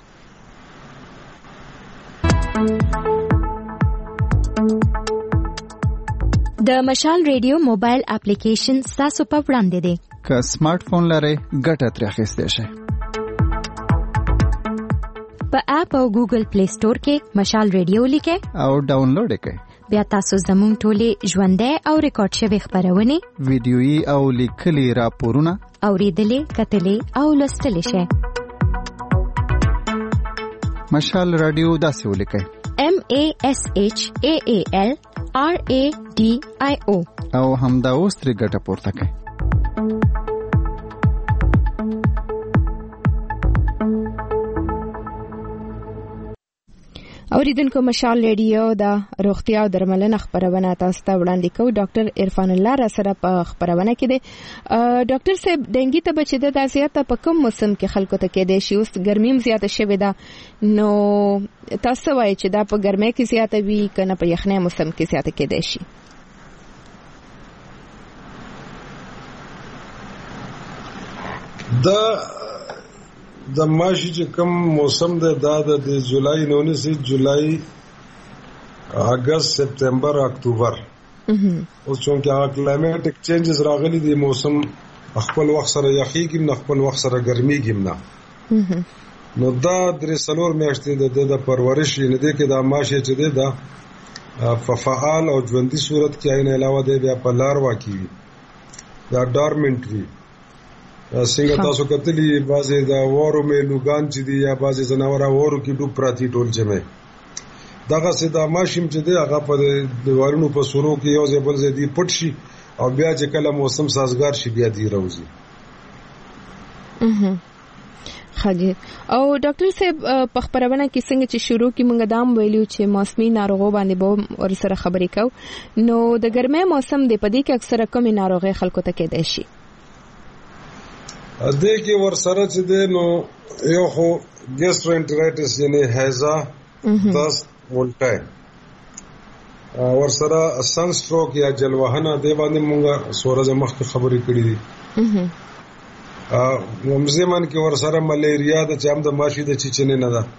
د مشال ریډیو موبایل اپلیکیشن تاسو په وړاندې دی. که سمارټ فون لرئ ګټه ترې اخیستی شئ. په اپ او ګوګل پلی سٹور کې مشال ریډیو لیکئ او ډاونلوډ یې کړئ. بیا تاسو زموږ ټولې ژوندۍ او ریکارډ شوې خبرونه ویډیويي او لیکلي راپورونه اوریدلې کتلې او لوستلې شئ. مشال رادیو داسې ولیکئ M A S H A A L R A D I O او همدا اوس ترې ګټه پورته کړئ. اوریدونکو مشال ریډیو دا روغتیا او درملنه خبرونه تاسو ته وړاندې کوي. ډاکټر عرفان الله را سره په خبرونه کې دی. ډاکټر صاحب ډنګي ته بچی د زیاته په کوم موسم کې خلکو ته کې دی شي؟ اوس ګرمیم زیاته شوې ده نو تاسو وایي چې دا په ګرمۍ کې زیاته وي کنه په یخنۍ موسم کې زیاته کې دی شي؟ دا د ماشي چې کوم موسم دی دا د جولای نونی سي جولای اگست سپتمبر اکتوبر اوس چونکه هغه کلایمټک چینجز راغلي دي موسم خپل وخت سره یخیږي نه خپل وخت سره ګرميږي نه نو دا درې څلور میاشتې د د پرورش نه دي کې دا ماشي چې دی دا فعال او ژوندۍ صورت کې عین علاوه دی بیا په لار واقعي دا ډارمنټ وي څنګه تاسو کتلی بعضی دا وورو مې لوګان چې دی یا بعضی زناوره وورو کې ډوب پراتی ټول جمع دغه سدا ماشیم چې دی هغه په دیوالونو په سورو کې یو ځای بل ځای دی پټ شي او بیا چې کله موسم سازگار شي بیا دی راوځي. خاجي او ډاکټر صاحب په خبرونه کې څنګه چې شروع کې موږ دام ویلو چې موسمي ناروغو باندې به ور سره خبرې کو نو د ګرمۍ موسم دی په دې کې اکثره کمی ناروغي خلکو ته کېدای شي. دې کې ور سره چې دی نو یو خو ګیسټرونټرایټس یعنی هیزا داس ولټای ور سره سن سټروک یا جلوهنه دی باندې موږ سورج مخ خبرې کړې دي. ا ومزمن کې ور سره ملیریا د چام د ماشي د چچنه نه ده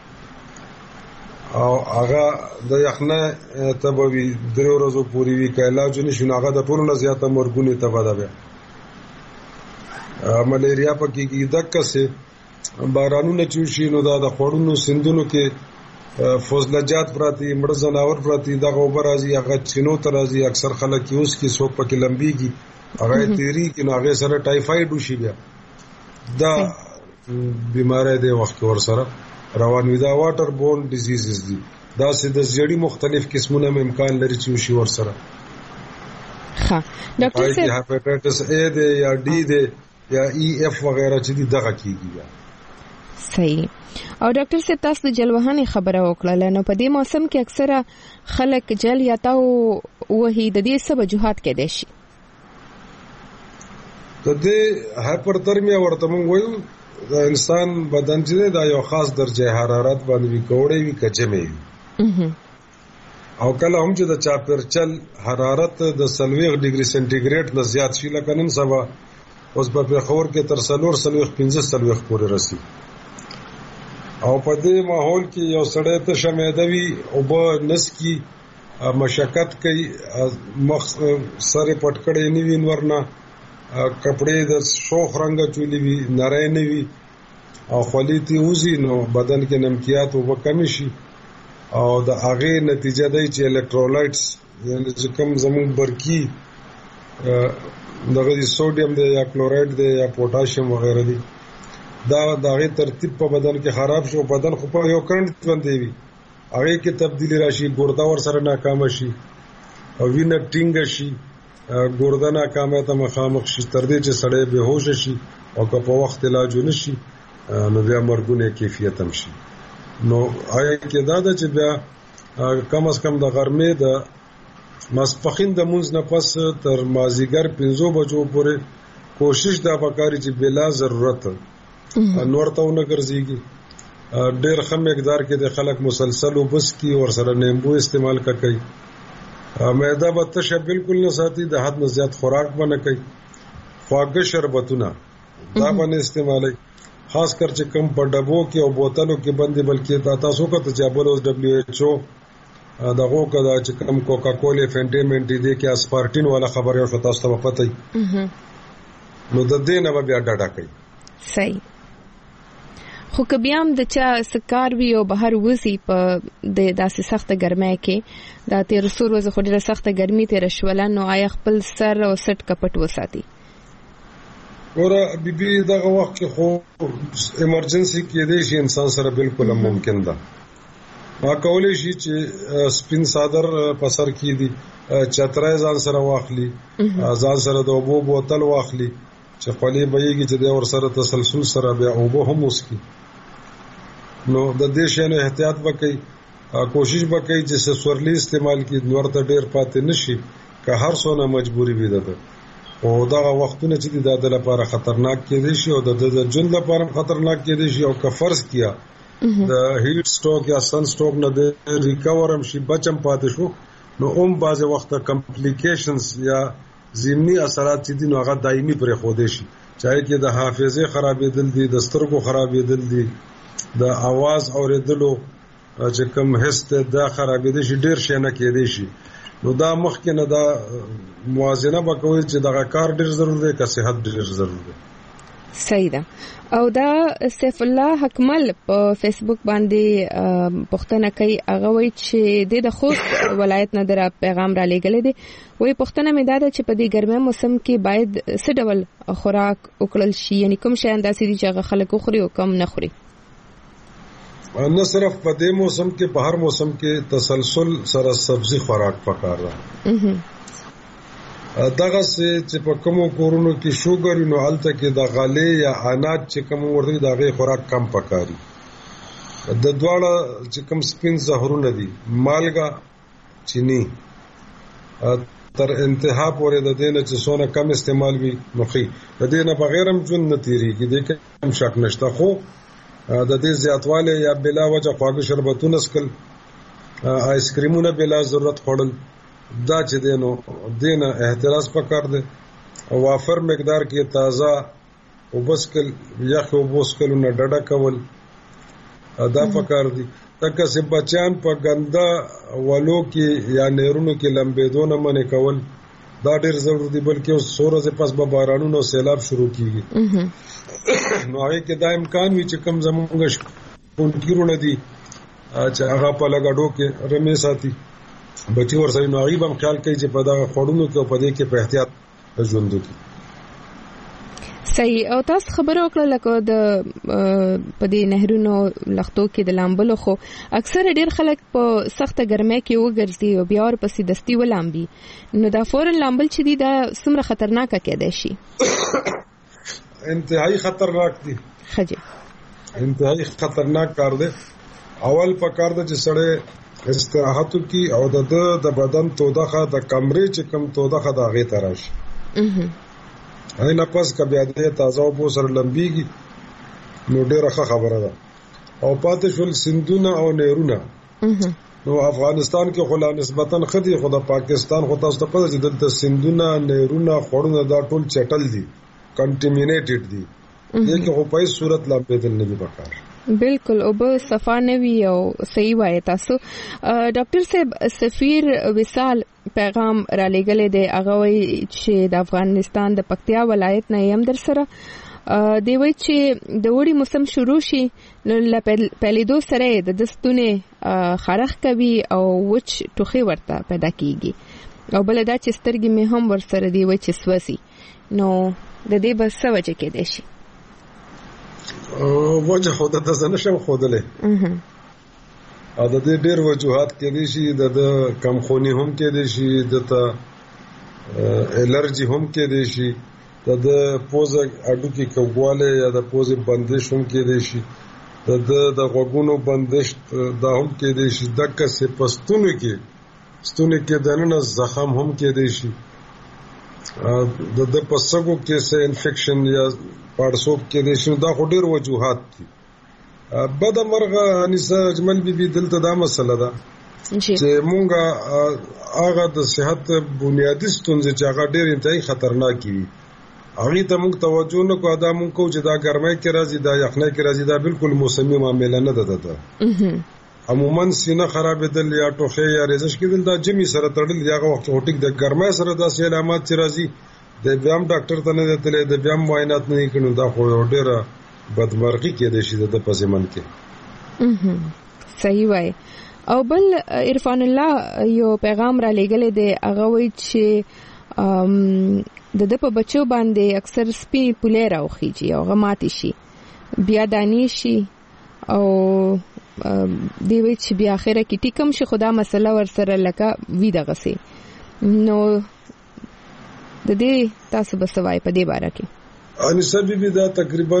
او هغه د یخنه تبوي درو ورځې پوری وی کایلا جن شناغه د ټولو نه زیاته مرګونی تبا ده ملیریا پکې کې دکه سه بارانونه چوشي نو دا د خورونو سندونو کې فوزلجات پراتی مړ زناور پراتی دا غوبر راځي هغه چینو ته راځي اکثر خلک یوز کې سوق پکې لمبيږي هغه تیری کې ناغه سره ټایفاید وشي بیا دا بیماری دی وخت ور سره روان وي دا واټر بورن ډیزیزز دي دا سه د زیړی مختلف قسمونه امکان لري چې وشي ور سره. ها ډاکټر صاحب هپاتایټس اے دی یا ډی دی یا ای اف وغیرہ چې دغه کیږي. صحیح. او ډاکټر صاحب تاسو د جلوهانې خبره وکړه نو په دې موسم کې اکثره خلک جل یا تاو وਹੀ د دې سبب وجوهات کې دي شي. د دې هایپرترمیا ورته موږ وایو د انسان بدن چې دا یو خاص درجه حرارت باندې وی کوړې وی کچمه وي او کله هم چې د چاپرچل حرارت د سلويغ ډیګري سنټیګریډ نه زیات شي لکه نن سبا اوس په خبر کې تر سلور سلويغ پنځه سلويغ پورې رسي او په دې ماحول کې یو سړی ته شمیدوي او به نس کی مشقت کوي مخ سره پټ کړي نیوین ورنه کپڑے د شوخ رنگ چولی وی نری نه وی او خلیتی وزي نو بدن کې نمکیات او کمی شي او د هغه نتیجه دی چې الکترولایټس یعنی چې کوم زمون برکی دغه سوډیم دی یا کلورایډ دی یا پوتاشیم وغیرہ دی دا دغه ترتیب په بدن کې خراب شو بدن خو په یو کرنٹ باندې وی هغه کې تبدیلی راشي ګردا ور سره ناکام شي او وینه ټینګ شي ګردا ناکامه ته مخامخ شي تر دې چې سړی بهوش شي او که په وخت علاج نشي نو بیا مرګونه کیفیت هم شي. نو آیا کې دا د چې بیا کم از کم د غرمې د ماسپخین د مونږ نه پس تر مازیګر پنځو بجو پورې کوشش دا وکړي چې بلا ضرورت نور ته نه ګرځيږي. ډېر کم مقدار کې د خلک مسلسل وبس کی او سره نیمبو استعمال کوي. معده به تشه بالکل نه ساتي، د حد نه زیات خوراک باندې کوي. خواږه شربتونه دا باندې استعمالي، خاص کر چې کم په ډبو کې او بوتلو کې باندې، بلکې تاسو کو ته چې بل اوس دبليو ایچ او دغه کدا چې کم کوکا کولا فینټیمنټي دي کې اسپارټین والا خبره او تاسو ته پته وي نو د دې نه بیا ډاډه کوي. صحیح. خو کبيام د چا سکار وی او بهر وسی په د داسې سخت ګرمۍ کې دا تیر سور وز خو ډیره سخت ګرمي تیر شولن نو آیا خپل سر او سټ کپټ وساتي؟ ورا بیبي دغه وخت کې خو ایمرجنسي کې دی چې انسان سره بالکل ممکن ده. ما کولای شي چې سپین صادر په سر کې دي، چترای ځان سره واخلي، ځان سره د اوبو بوتل واخلي چې خولي بهيږي چې د ور سره تسلسل سره بیا اوبو هم وسکي. نو د دې شنه احتیاط وکړي، کوشش وکړي چې سورلی استعمال کړي، نور ته ډیر پاتې نشي که هر څونه مجبوری وي ده. او دا وختونه چې د دې لپاره خطرناک کېدي شي او د جون لپاره خطرناک کېدي شي، او که فرض کیا د هیټ سټروک یا سن سټروک نه د ریکور هم شي بچم پاتې شو، نو هم بعض وخت کمپلیکیشنز یا ضمني اثرات چې دي نو هغه دایمي پرې خوده شي، چاهي کې د حافظه خرابېدل دي، د سترګو خرابېدل دي، د आवाज اوریدلو چې کوم حس ته دا خرابېدل شي، ډیر شي نه کېدي شي. نو دا مخکې نه دا موازنه وکوي چې دا کار ډیر ضروري دی که صحت ډیر ضروري دی. صحیح ده. او دا سیف الله حکمل په فیسبوک باندې پښتنه کوي، هغه وایي چې د خوست ولایت نه در پیغام را لېږلی دی. وایي پښتنه مې دا ده چې په دې ګرمۍ موسم کې باید څه ډول خوراک وکړل شي، یعنی کوم شیان داسې دي چې هغه خلک وخوري او کم نه خوري؟ نه صرف په دې موسم کې، په هر موسم کې تسلسل سره سبزي خوراک پکار ده. دغه چې په کومو کورونو کې شوګر نو الته کې د غالې یا انات چې کوم ورته دغه خوراک کم پکاري. د دواړه چې کوم سپین زهرونه دي، مالګه، چینی، تر انتها پورې د دې نه چې څونه کم استعمال وي نوخي، د دې نه بغیر هم جون نه تیریږي، د کوم شک نشته. خو د دې زیاتواله یا بلا وجه خواږه شربتونه سکل، آیس کریمونه بلا ضرورت خوړل، دا چې دینو دینه احتراز پکار دی. او وافر مقدار کې تازه او بسکل یخ او بسکل نه ډډه کول دا پکار دی. تکه چې بچان په ګنده ولو کې یا نهرونو کې لمبېدونه منې کول دا ډېر ضروري دی، بلکې اوس سورزه پس به بارانونو سیلاب شروع کیږي. نو هغه کې دا امکان وي چې کم زمونږ پونکیرونه دي چې هغه په لګړو کې رمې ساتي بچي ور سره، نو هغه هم خیال کوي چې په دا خورونو کې او په دې کې په احتیاط ژوند وکړي. صحیح. او تاسو خبرو وکړه لکه د په دې نهرونو لختو کې د لامبلو، خو اکثر ډیر خلک په سخته ګرمۍ کې وګرځي او بیا ورپسې دستي ولامبي، نو دا فورن لامبل چې دی دا څومره خطرناک کېدای شي؟ انتهایی خطرناک دي. خجه انتهایی خطرناک کار دی. اول په کار د چې سړی استراحت کی او د د بدن تودخه د کمرې چې کم تودخه د هغه تراش هغه نه پس کبه د تازه او بو سره لمبيږي، نو ډیره خبره ده. او پاتې شول سندونه او نهرونه، نو افغانستان کې خلا نسبتاً خدي خو د پاکستان خو تاسو ته پته چې دلته سندونه نهرونه خورونه دا ټول چټل دي، کنټامینیټډ دي، یکه خو په صورت لا بدل نه دي پکار. بالکل. او به صفا نوي او صحیح وای تاسو. ډاکټر صاحب سفیر وصال پیغام را لېږلی دی، هغه وایي چې د افغانستان د پکتیا ولایت نه یم در سره دی، وایي چې د وړي موسم شروع شي نو له پیلېدو سره د دستونه خارخ کوي او وچ ټوخي ورته پیدا کیږي، او بل دا چې سترګې مې هم ور سره دی وایي چې سوسي، نو د دې به څه وجه کېدای شي؟ وجه خو د تاسو نشم خودلې ا د دې ډېر وجوهات کې دي شي، د کم خونی هم کې دي شي، د ته الرجی هم کې دي شي، د پوزه اډو کې کوواله یا د پوزه بندش هم کې دي شي، د د غوګونو بندش دا هم کې دي شي دغه څه پستونه کې ستونه کې دنه زخم هم کې دي شي د د پسګو کې څه انفیکشن یا پړسوب کې دي شي دا خو ډېر وجوهات دي. بد مرغه انیسه اجمل بي بي دلته دا مسله ده چې مونږه هغه د صحت بنیادی ستونزې چې هغه ډېر انتهایی خطرناکې وي هغه ته موږ توجه نه کوو. دا موږ کوو چې دا ګرمۍ کې راځي دا یخنۍ کې راځي دا بالکل موسمي معامله نه ده. ده عموما سینه خرابېدل یا ټوخی یا ریزش کېدل دا جمی سره تړل دی. هغه وخت هوټیک د ګرمۍ سره داسې علامات چې راځي د بیام ډاکټر ته نه دی تللی د بیام معاینات نه یې کړي دا خو ډېره بدمرغي کېدای شي د په ځمن کې. صحیح وای. او بل عرفان الله یو پیغام را لېږلی دی هغه وایي چې د د په بچو باندې اکثر سپینې پولې راوخیږي او هغه ماتې شي بیا دانې شي او دی وایي چې بیا اخره کې ټیکم شي خو دا مسله ورسره لکه وي دغسې نو د دې تاسو به څه وایئ په دې باره کې؟ انیسه بیبي دا تقریبا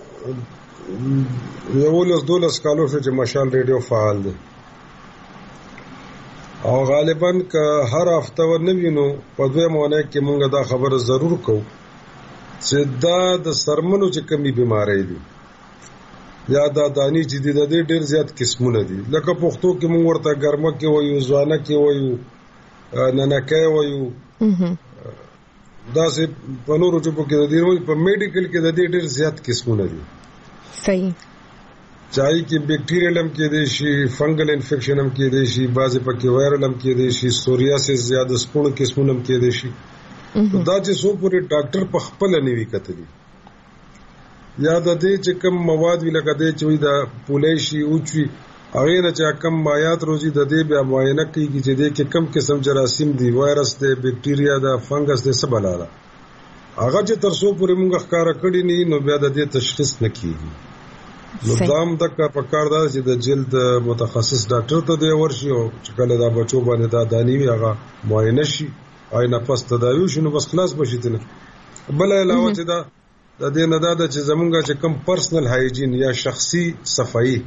یولس دولس کالو شو چې مشال ریډیو فعال دی او غالبا که هر هفته و نوینو په دوی مونه کې مونږ دا خبره ضرور کوو چې دا د سرمنو چې کمی بیماری دي یا دا دانی چې دي د ډېر زیات قسمونه دي لکه پښتو کې مونږ ورته ګرمه کې وایو ځوانه کې وایو ننکه وایو دا سه په نورو چوپو کې د دې په میډیکل کې د دې ډېر زیات قسمونه دي. صحیح. چای کې بیکټیریل هم کې دي شي فنګل انفیکشن هم کې دي شي بعضې پکې وایرل هم کې دي شي سوریاسیس زیاده سپونو قسمونه هم کې دي شي. دا چې څو پورې ډاکټر په خپل نه وی کتلی یا د دې چې کوم مواد وی لکه دې چې وي د پولې شي اوچوي هغه نه چې کم مایات روزي د دې بیا معاینه کوي چې دې کې کم قسم جراثیم دي وایرس دي بیکټیریا ده فنګس دي څه بلاله هغه چې تر څو پورې موږ ښکارا کړی نه نو بیا د دې تشخیص نه کیږي. نو دام تک په کار دا چې د جلد متخصص ډاکټر ته دی ورشي او چې کله دا بچو باندې دا دانی وي هغه معاینه شي آینه پس تداوی شنو بس خلاص بشي تنه. بل علاوه چې دا د دې نه دا چې زمونږه چې کم پرسنل هایجین یا شخصي صفائی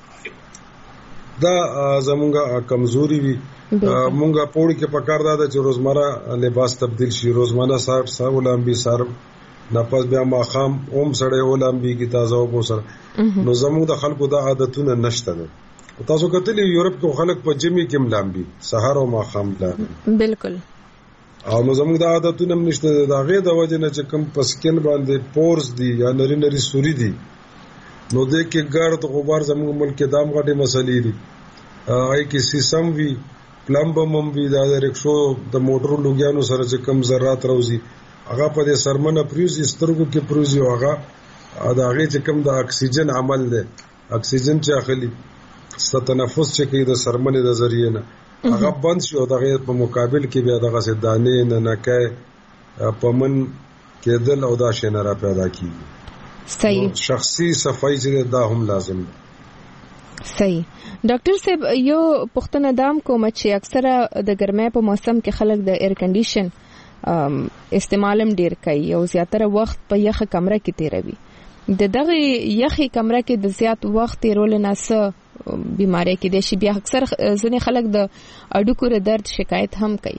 دا زمونږه کمزوري وي مونږه پوری کې په کار دا چې روزمره لباس تبدیل شي روزمانه سار ساولم بي سار ناپاس بیا ماخام اوم سړی ولم بي کی تازه او سره نو زموږ د خلکو دا عادتونه نشته ده. تاسو کتلی یورپ کې خلک په جمی کې ملامبي سحر او ماخام لا بالکل او نو زموږ د عادتونه نشته دا غي د وجه نه چې کم پسکن باندې پورز دي یا نری نری سوري دي نو د کې ګرد غبار زموږ ملک کې دام غټي مسلې دي آی کې سیسم وی پلمبم هم وی دا د رکشو د موټرو لوګیانو سره چې کم ذرات راوځي هغه په دې سرمنه پریوزي سترګو کې پریوزي هغه دا هغه چې کوم د اکسیجن عمل دی اکسیجن چې اخلي ستنفس چې کوي د سرمنه د ذریعہ نه هغه بند شي او دغه په مقابل کې بیا دغه سه دانې نه نکه پمن کېدل او دا شنه را پیدا کیږي. صحیح. شخصي صفائی چې دا هم لازم ده. صحیح. ډاکټر صاحب یو پښتنه دام کوم چې اکثره د ګرمۍ په موسم کې خلک د ایر کنډیشن استعمالم ډیر کوي او زیاتره وخت په یخه کمره کې تیروي. د دغه یخي کمره کې د زیات وخت تیرول نه څه بیماری کې د شي بیا اکثر ځینې خلک د اډوکو درد شکایت هم کوي.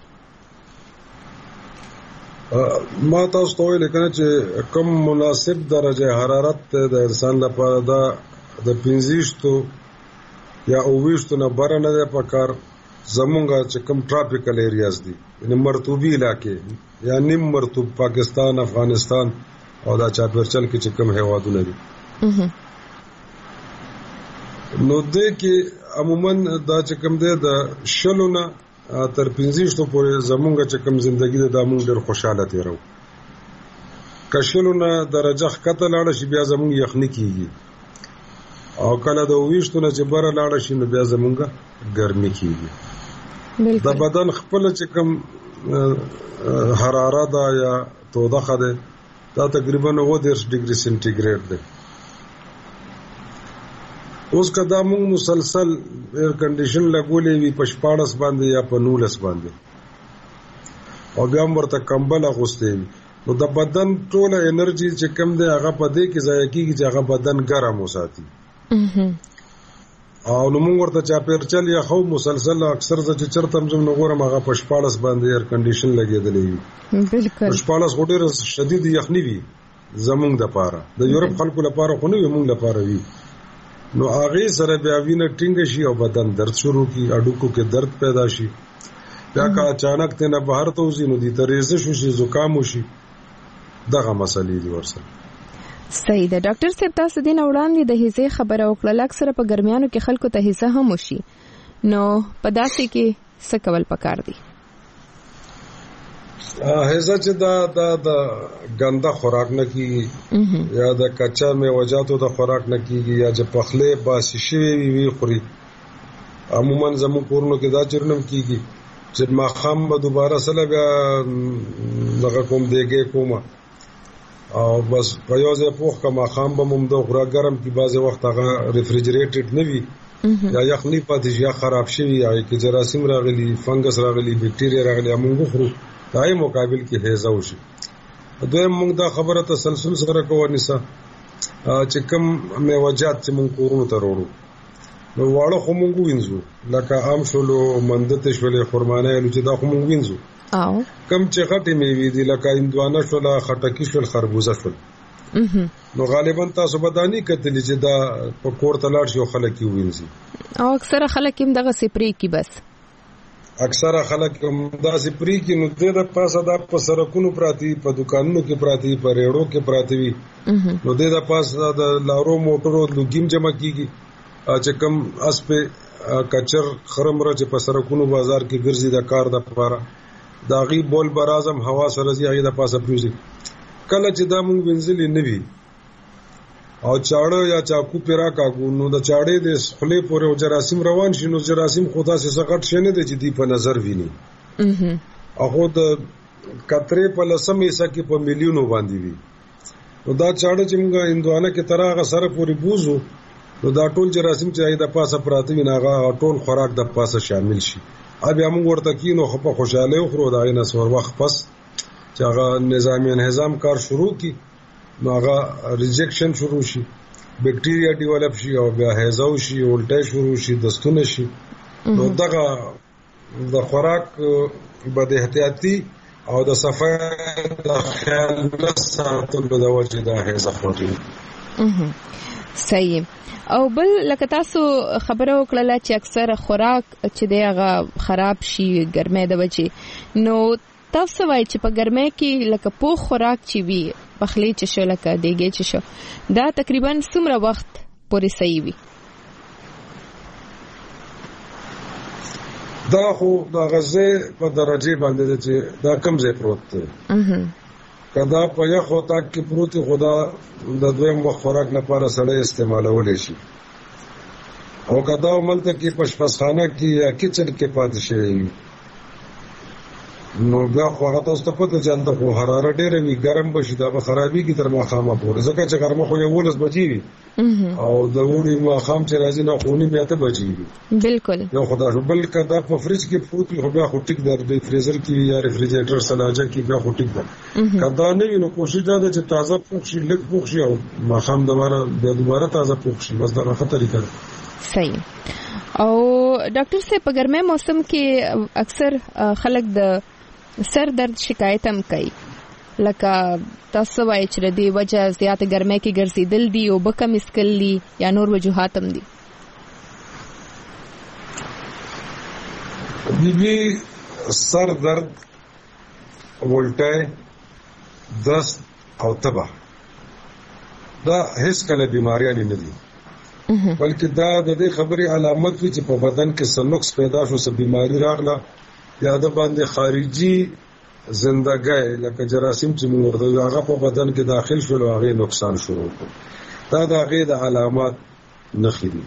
ما تاسو ته ویل کنه چې کم مناسب درجه حرارت د انسان لپاره دا د پنځه یا اوویشتو نه بره نه ده پکار زمونږه چې کم ټراپیکل ایریاز دي یعنی مرطوبي علاقې یا نیم مرطوب پاکستان افغانستان او دا چاپیرچل کې چې کم هیوادونه دي نو دې کې عموما دا چې کم ده د شلونه تر پنځه پورې زمونږه چې کم ژوندۍ ده د موږ ډېر خوشاله تیرو کښلونه درجه کته لاړ شي بیا زمونږ یخني کیږي او کله د ویشتونه چې بره لاړ شي نو بیا زمونږه ګرمي کیږي. د بدن خپل چې کم حرارت دا یا توده ده دا تقریبا اووه دېرش ډیګري سنټیګریډ ده. اوس کدا موږ مسلسل ایر کنډیشن لګولې وي په شپاړس باندې یا په نولس باندې او بیا ورته کمبل اغوستې نو د بدن ټوله انرژي چې کم ده هغه په دې کې ضایع کیږي چې هغه بدن ګرم وساتي او نو موږ ورته چا پیرچل یا خو مسلسل اکثر چې چرته هم زموږ غوړم هغه پشپالس باندې ایر کنډیشن لګېدلې وي. بالکل پشپالس غوډه شدید یخنی وي زموږ د پاره، د یورپ خلکو لپاره خو نه وي، موږ لپاره وي. نو هغه سره بیا وینه ټینګ شي او بدن درد شروع کی، اډوکو کې درد پیدا شي، بیا کا اچانک ته نه بهر ته وځي نو د تریزه شو شي، زکام وشي، دغه مسلې دي ورسره. صحیح ده ډاکټر صاحب، تاسو دین وړاندې د هیزه خبره وکړه، اکثر په ګرمیانو کې خلکو ته هیزه هم وشي، نو په داسې کې څه کول پکار دي؟ هیزه چې دا دا د ګنده خوراک نه کیږي یا د کچا میوجاتو د خوراک نه کیږي یا چې پخله باسي شوی وي خوري. عموما زمو کورونو کې دا چرنم کیږي چې ما خام به دوباره سره بیا دغه کوم دیګه کومه او بس په یو ځای پوخ کما خام به موږ د غره ګرم کی بعضی وخت هغه ریفریجریټډ نه وي یا یخنی پاتې یا خراب شي یا کې جراثیم راغلي، فنګس راغلي، بکټیریا راغلي، موږ خورو دای مقابل کې هیزه وشي. دوی موږ دا خبره تسلسل سره کوو نسا چې کوم میوجات چې موږ کورونو ته وروړو نو واړه خو موږ وینځو، لکه عام شولو، مندته شولې، خرمانه لو چې دا خو موږ وینځو. او کم چې غټې میوې دي لکه اندوانه شول، خټکی شول، خربوزه شول، نو غالبا تاسو بدانی کتلی چې دا په کور ته لاړ شي او خلک یې وینځي، او اکثره خلک هم دغه سپری کی بس اکثره خلک هم دا سپری کی نو د پاسه دا په سرکونو پراتی، په دکانونو کې پراتی، په ریړو کې پراتی وي، نو د پاسه د لارو موټرو لوګیم جمع کیږي چې کم اس په کچر خرم را چې په سرکونو بازار کې ګرځي د کار د لپاره دا غي بول برازم هوا سره زی هغه د پاسه پروزي. کله چې دا مونږ وینځلې نه وي او چاړه یا چاکو پیرا کاګو نو د چاړې د خلې پورې او جراثیم روان شي، نو جراثیم خدا سي سقط شنه دي چې دی په نظر ویني. هغه د کترې په لسمې سکه په میلیونو باندې وي، نو دا چاړه چې موږ اندوانه کې تراغه سره پورې بوزو نو دا ټول جراثیم چې د پاسه پراته وي ناغه ټول خوراک د پاسه شامل شي. اب موږ ورته کینو خو په خوشاله خورو دا نه سور وخت پس چې هغه نظام انهضام کار شروع کی نو هغه ریجیکشن شروع شي، بیکټیریا ډیولپ شي او بیا هیزه شي، الټه شروع شي، دستونه شي. نو دغه د خوراک بد احتیاطي او د صفای د خیال ساتلو د وجه د هیزه خوري. صحیح. او بل لکه تاسو خبره وکړه چې اکثر خوراک چې دی هغه خراب شي ګرمۍ د وجې، نو تاسو وایي چې په ګرمۍ کې لکه پوخ خوراک چې وي، پخلی چې شو، لکه دیګې چې شو، دا تقریبا څومره وخت پورې صحیح وي؟ دا خو د غذا په درجه باندې چې دا کم ځای پروت دی. کدا په یو خوراک کې پروت خدا د دویم وخت خوراک لپاره سره استعمالول شي، او کدا عملته کې پشپسخانه کې یا کچن کې پاتې شي نو بیا خو هغه تاسو ته پته چې انده خو حرارت ډېره وي، ګرم بشي، دا به خرابي کی تر ماښامه پورې، ځکه چې ګرمه خو یولس بجې وي او د وړي ماښام چې راځي نه خونی بیا ته بجې وي. بالکل یو خدا شو. بل کدا په فریج کې پروت خو بیا خو ټیک در دی، فریزر کې یا ریفریجریټر سلاجه کې بیا خو ټیک ده. کدا نه وي نو کوشش دا ده چې تازه پوښ شي، لږ پوښ شي او ماښام دوباره بیا دوباره تازه پوښ شي، بس دا ښه طریقه ده. صحیح. او ډاکټر صاحب په ګرمۍ موسم کې اکثر خلک د سر درد شکایت هم کوي، لکه تاسو وایي چې د دې وجه زیاته ګرمۍ کې ګرځېدل دي او به کم اسکل دي یا نور وجوهات هم دي؟ بیبي سر درد، الټه، دست او تبه دا هیڅ کله بیماریاں نه دي، بلکې دا د دې خبرې علامت وي چې په بدن کې څه نقص پیدا شو، څه بیماری راغله یا د باندې خارجي زندګۍ لکه جراثیم چې موږ ورته هغه په بدن کې داخل شول او هغه نقصان شروع کړ. دا د هغې د علامات نښې دي.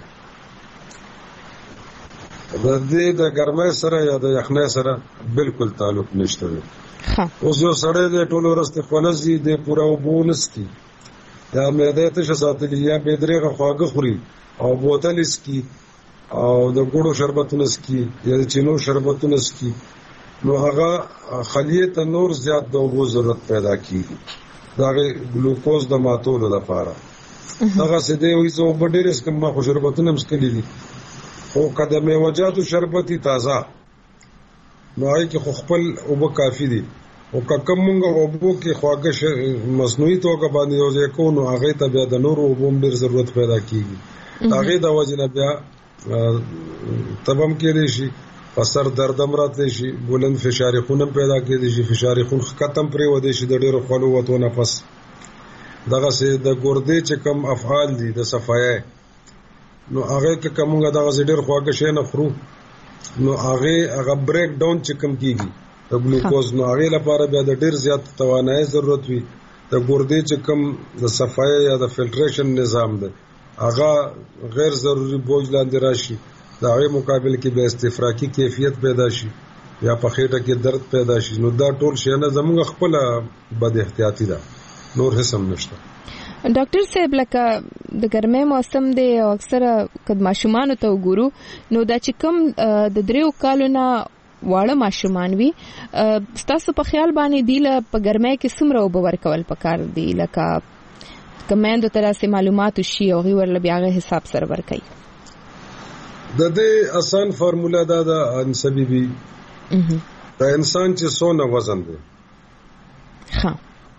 د دې د ګرمۍ سره یا د یخنۍ سره بالکل تعلق نشته دی. اوس یو سړی دی ټول ورځ ته خولځي، دی پوره اوبه ونڅکي، یا معده یې تشه ساتلي، یا بې درېغه خواږه خوري او بوتل څکي او د ګوړو شربتونه څکي یا د چینو شربتونه څکي، نو هغه خلیې ته نور زیات د اوبو ضرورت پیدا کیږي د هغې ګلوکوز د ماتولو لپاره. هغه څه دی وي زه په ډېر اسکم ما خو شربتونه هم څکلي دي خو که د میوه‌جاتو شربتي تازه نو هغې کې خو خپل اوبه کافي دي او که کم مونږ اوبو کې خواږه مصنوعي توګه باندې یو ځای کوو نو هغې ته بیا د نورو اوبو هم ډېر ضرورت پیدا کېږي د هغې د وجې نه بیا تب هم کېدی شي په سر درد هم راتلی شي بلند فشار خون هم پیدا کېدی شي فشار خون ښکته هم پرېوتی شي د ډېرو خوړو وتو نه پس دغسې د ګردې چې کم افعال دي د صفایۍ نو هغې که که مونږ دغسې ډېر خواږه شی نه خورو نو هغې هغه بریک ډاون چې کم کېږي د ګلوکوز نو هغې لپاره بیا د ډېر زیات توانایي ضرورت وي د ګردې چې کم د صفایۍ یا د فلټریشن نظام دی هغه غیر ضروري بوج لاندې راشي د هغې مقابل کې بیا استفراقي کیفیت پیدا شي یا په خېټه کې درد پیدا شي نو دا ټول شیانه زموږ خپله بد احتیاطي ده نور هیڅ هم نشته. ډاکټر صاحب لکه د ګرمۍ موسم دی او اکثره که ماشومانو ته وګورو نو دا چې کوم د دریو کالو نه واړه ماشومان وي ستاسو په خیال باندې دی له په ګرمۍ کې څومره اوبه ورکول پکار دي لکه که میندو ته داسې معلومات وشي او هغوی ورله بیا هغه حساب سره ورکوي د دې اسان فارموله دا ده انسبي بي د انسان چې څونه وزن دی ښه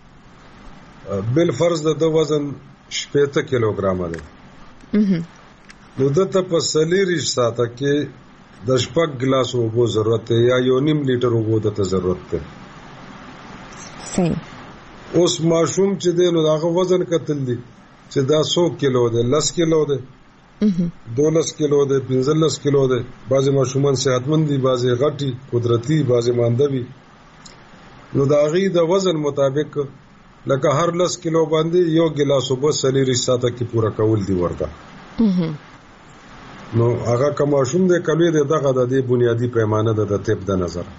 بل فرض د د وزن شپېته کیلوګرامه دی نو د ته په څلېرویشت ساعته کې د شپږ ګلاس اوبو ضرورت دی یا یو نیم لیټر اوبو د ته ضرورت دی صحیح اوس ماشوم چې دی نو د هغه وزن کتل دی چې دا څو کیلو دی لس کیلو دی دولس کیلو دی پنځلس کیلو دی بعضې ماشومان صحتمند دي بعضې غټي قدرتي بعضې مانده وي نو د هغې د وزن مطابق لکه هر لس کیلو باندې یو ګلاس اوبه څلېرویشت ساعته کې پوره کول دي ورته نو هغه که ماشوم دی که لوی دی دغه د دې بنیادي پیمانه ده د طب د نظر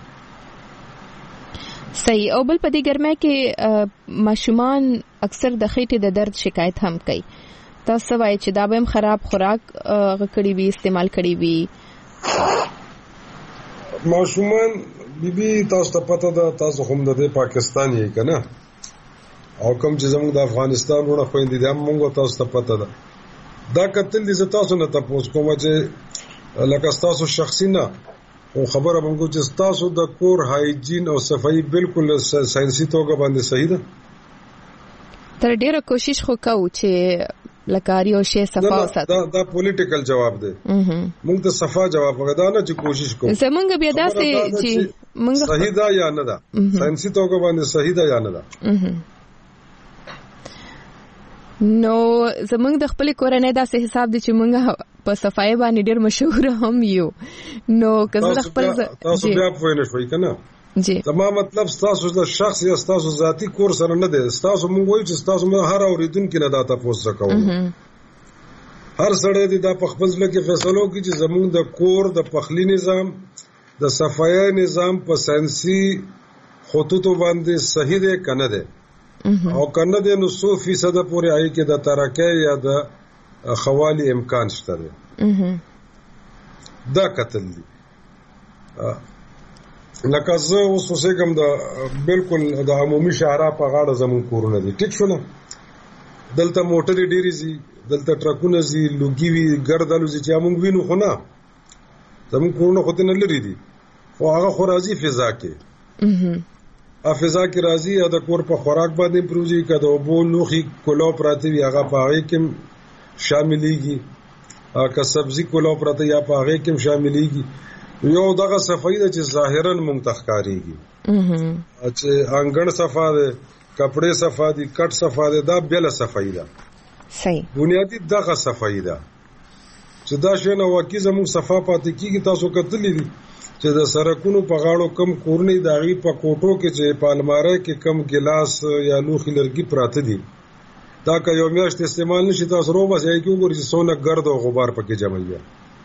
صحیح او بل په دې ګرمۍ کې ماشومان اکثر د خېټې د درد شکایت هم کوي تاسو وایي چې دا به هم خراب خوراک کړی وي استعمال کړی وي ماشومان بیبي تاسو ته پته ده تاسو هم د دې پاکستان یې که نه او کوم چې زموږ د افغانستان وروڼه خویندې دي هم موږ تاسو ته پته ده دا کتل دي زه تاسو نه تپوس کومه چې لکه ستاسو شخصي نه خو خبره به کوم چې ستاسو د کور هایجین او صفایي بالکل ساینسي توګه باندې صحیح ده تر ډیره کوشش خو کوو چې لکه یو شی صفا وساتو دا دا پولیټیکل جواب دی موږ ته صفا جواب وغدا نه چې کوشش کوو زمونږ بیا داسې چې موږ صحیح ده یا نه ده ساینسي توګه باندې صحیح ده یا نه ده نو زمونږ د خپل کورنۍ داسې حساب دي چې موږ په صفای باندې ډېر مشهور هم یو نو که زه خپل تاسو بیا پوه نه شوي که نه جی زما مطلب ستاسو د شخص یا ستاسو ذاتي کور سره نه دی ستاسو موږ وایو چې ستاسو موږ هر اورېدونکي نه دا تپوس کوو هر سړی دی دا په خپل زړه کې فیصله وکړي چې زموږ د کور د پخلي نظام د صفایي نظام په ساینسي خطوطو باندې صحیح دی که نه دی او کنه د نو څو فیصده پورې آی کې د ترقۍ یا د خوالي امکان شته دی دا قتل دی لکه زه اوس اوسېږم د بالکل د عمومي شاهراه په غاړه زموږ کورونه دي ټیک شو نه دلته موټرې ډېرې ځي دلته ټرکونه ځي لوګي وي ګرد الوځي چې موږ وینو خو نه زموږ کورونه خو نه لرې دي خو هغه خو راځي فضا کې افضا کې راځي یا د کور په خوراک باندې پروزي که د اوبو لوښي کلو پراته وي هغه په هغې کې شاملېږي که سبزي کلو پراته یا په هغې کې شاملېږي یو دغه صفایي ده چې ظاهرا مونږ ته ښکارېږي چې انګړ صفا دی کپړې صفا دي کټ صفا دی دا بېله صفایي ده صحیح بنیادي دغه صفایي ده چې دا شی نه واقعي زموږ صفا پاتې کېږي تاسو کتلي دي چې د سرکونو په غاړو کم کورنۍ د هغې په کوټو کې چې په المارۍ کې کم ګلاس یا لوښي لرګي پراته دي دا که یو میاشت استعمال نشي تاسو روباسئ هغې کې وګورئ چې څونه ګرد او غبار پکې جمع وي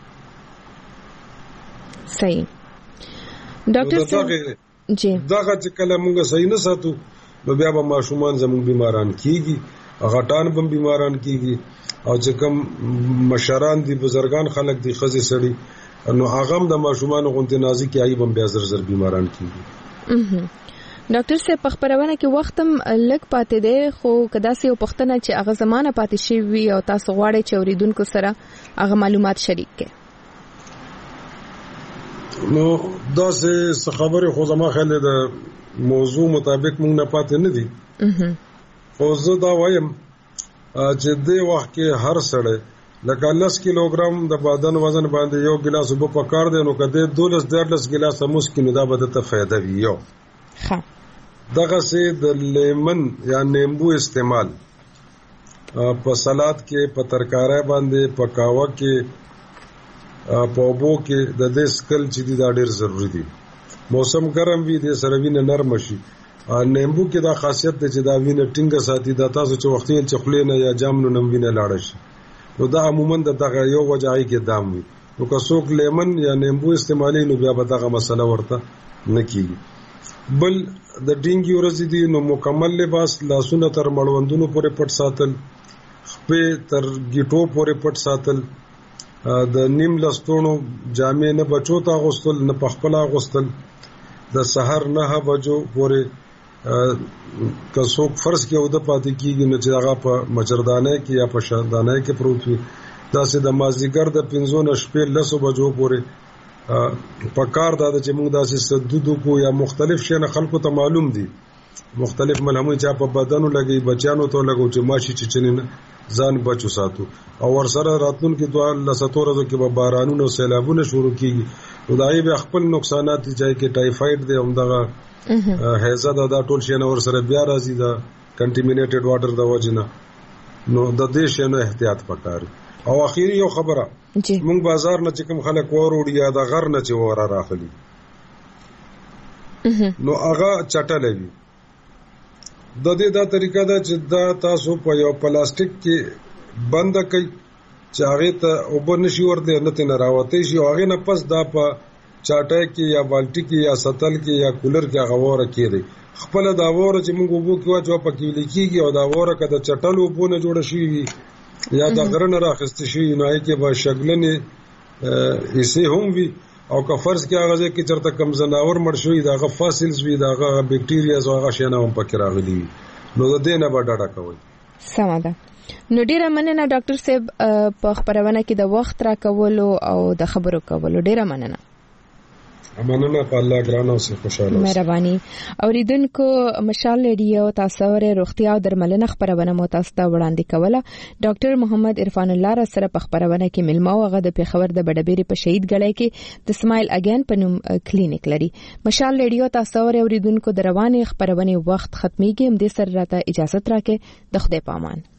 صحیح ډاکټر صاحب جی دغه چې کله موږ صحیح نه ساتو نو بیا به ماشومان زموږ بیماران کېږي غټان به بیماران کېږي او چې کم مشران دي بزرګان خلک دي ښځې سړي نو هغه هم د ماشومانو غوندې نازکې آیب هم بیا زر زر بیماران کېږي ډاکټر صاحب په خبرونه کې وخت هم لږ پاتې دی خو کدا سه یو پښتنه چې هغه زمانہ پاتې شي وي او تاسو غواړئ چې اوریدونکو سره هغه معلومات شریک کړئ. نو دا څه خبره خو زما خیال د موضوع مطابق موږ نه پاتې نه دي. خو زه دا وایم چې د وخت کې هر سړی لکه لس کیلوګرام د بدن وزن باندې یو ګلاس اوبه پکار دی نو کده دولس درلس ګلاس مسکینو دا به ته فائدہ وي. یو ښه دغه سي د لیمن یا نیمبو استعمال په سلاد کې په ترکارۍ باندې په کاوه کې په اوبو کې د دې سکل چې دا ډېر ضروری دي. موسم ګرم وي د سره وینه نرم شي. نیمبو کې دا خاصیت ده چې دا وینه ټینګه ساتي. دا تاسو چې وختي چې خلینه یا جامنو نم وینه لاړ شي نو دا عموما د دغه یو وجای کې دام وي. نو که څوک لیمن یا نیمبو استعمالي نو بیا به دغه مسله ورته نه کیږي. بل د ډینګي ورځې دي نو مکمل لباس لاسونه تر مړوندونو پورې پټ ساتل، خپې تر ګیټو پورې پټ ساتل، د نیم لستونو جامې نه بچو ته غوستل نه پخپل غوستل، د سحر نه بجو پورې که څوک فرض کې او د پاتې کیږي نو چې هغه په مچردانه کې یا په شاندانه کې پروت وي داسې د مازیګر د پنځو نه شپې لسو بجو پورې په کار دا چې موږ داسې سدودو کو یا مختلف شي نه خلکو ته معلوم دي مختلف ملهمونه چې په بدنو لګي بچانو ته لګو چې ماشي چې چنه ځان بچو ساتو او ورسره راتلون کې دوه لساتورو کې به بارانونو سیلابونه شروع کیږي نو دای به خپل نقصانات دي چې کې ټایفاید دی هم دغه هیزه دا ټول شي نو ورسره بیا راځي دا کنټیمینیټډ واټر د وجنه نو د دې شي نو احتیاط پکاري. او اخیری یو خبره موږ بازار نه چې کوم خلک وروړي یا د غر نه چې وره راخلي نو هغه چټلې وي. د دې دا طریقه ده چې دا تاسو په یو پلاستیک کې بند کړئ چې هغه ته اوبه نشي ورته نه تنه راوته شي او هغه نه پس دا په چاټه کې یا بالټي کې یا سطل کې یا کولر کې هغه وره کېږي خپل دا وره چې موږ وبو کې واچو په کې لیکيږي او دا وره کده چټلو بونه جوړ شي یا دا غرنه راخست شي نه کې به شګلنې ایسه هم وي او که فرض کې هغه کې چرته کم زناور مړ شوی دا غ فاسلز وي دا غ بکټیریا او هغه شنه هم پکې راغلي نو د دې نه به ډاډه کوي. سمه ده. نو ډیره مننه ډاکټر صاحب په خبرونه کې د وخت را کولو او د خبرو کولو ډیره مننه. مننه په الله ګران او خوشاله مهرباني. اوریدونکو مشال ریډیو تاسو ورې روغتیا او درملنه خبرونه مو تاسو ته وړاندې کوله. ډاکټر محمد عرفان الله را سره په خبرونه کې ملما او غد په خبر د بډبيري په شهید غړی کې د سمایل اگین په نوم کلینیک لري. مشال ریډیو تاسو ورې اوریدونکو د رواني خبرونه وخت ختميږي هم د سره راته اجازه تراکه د خدای پامان.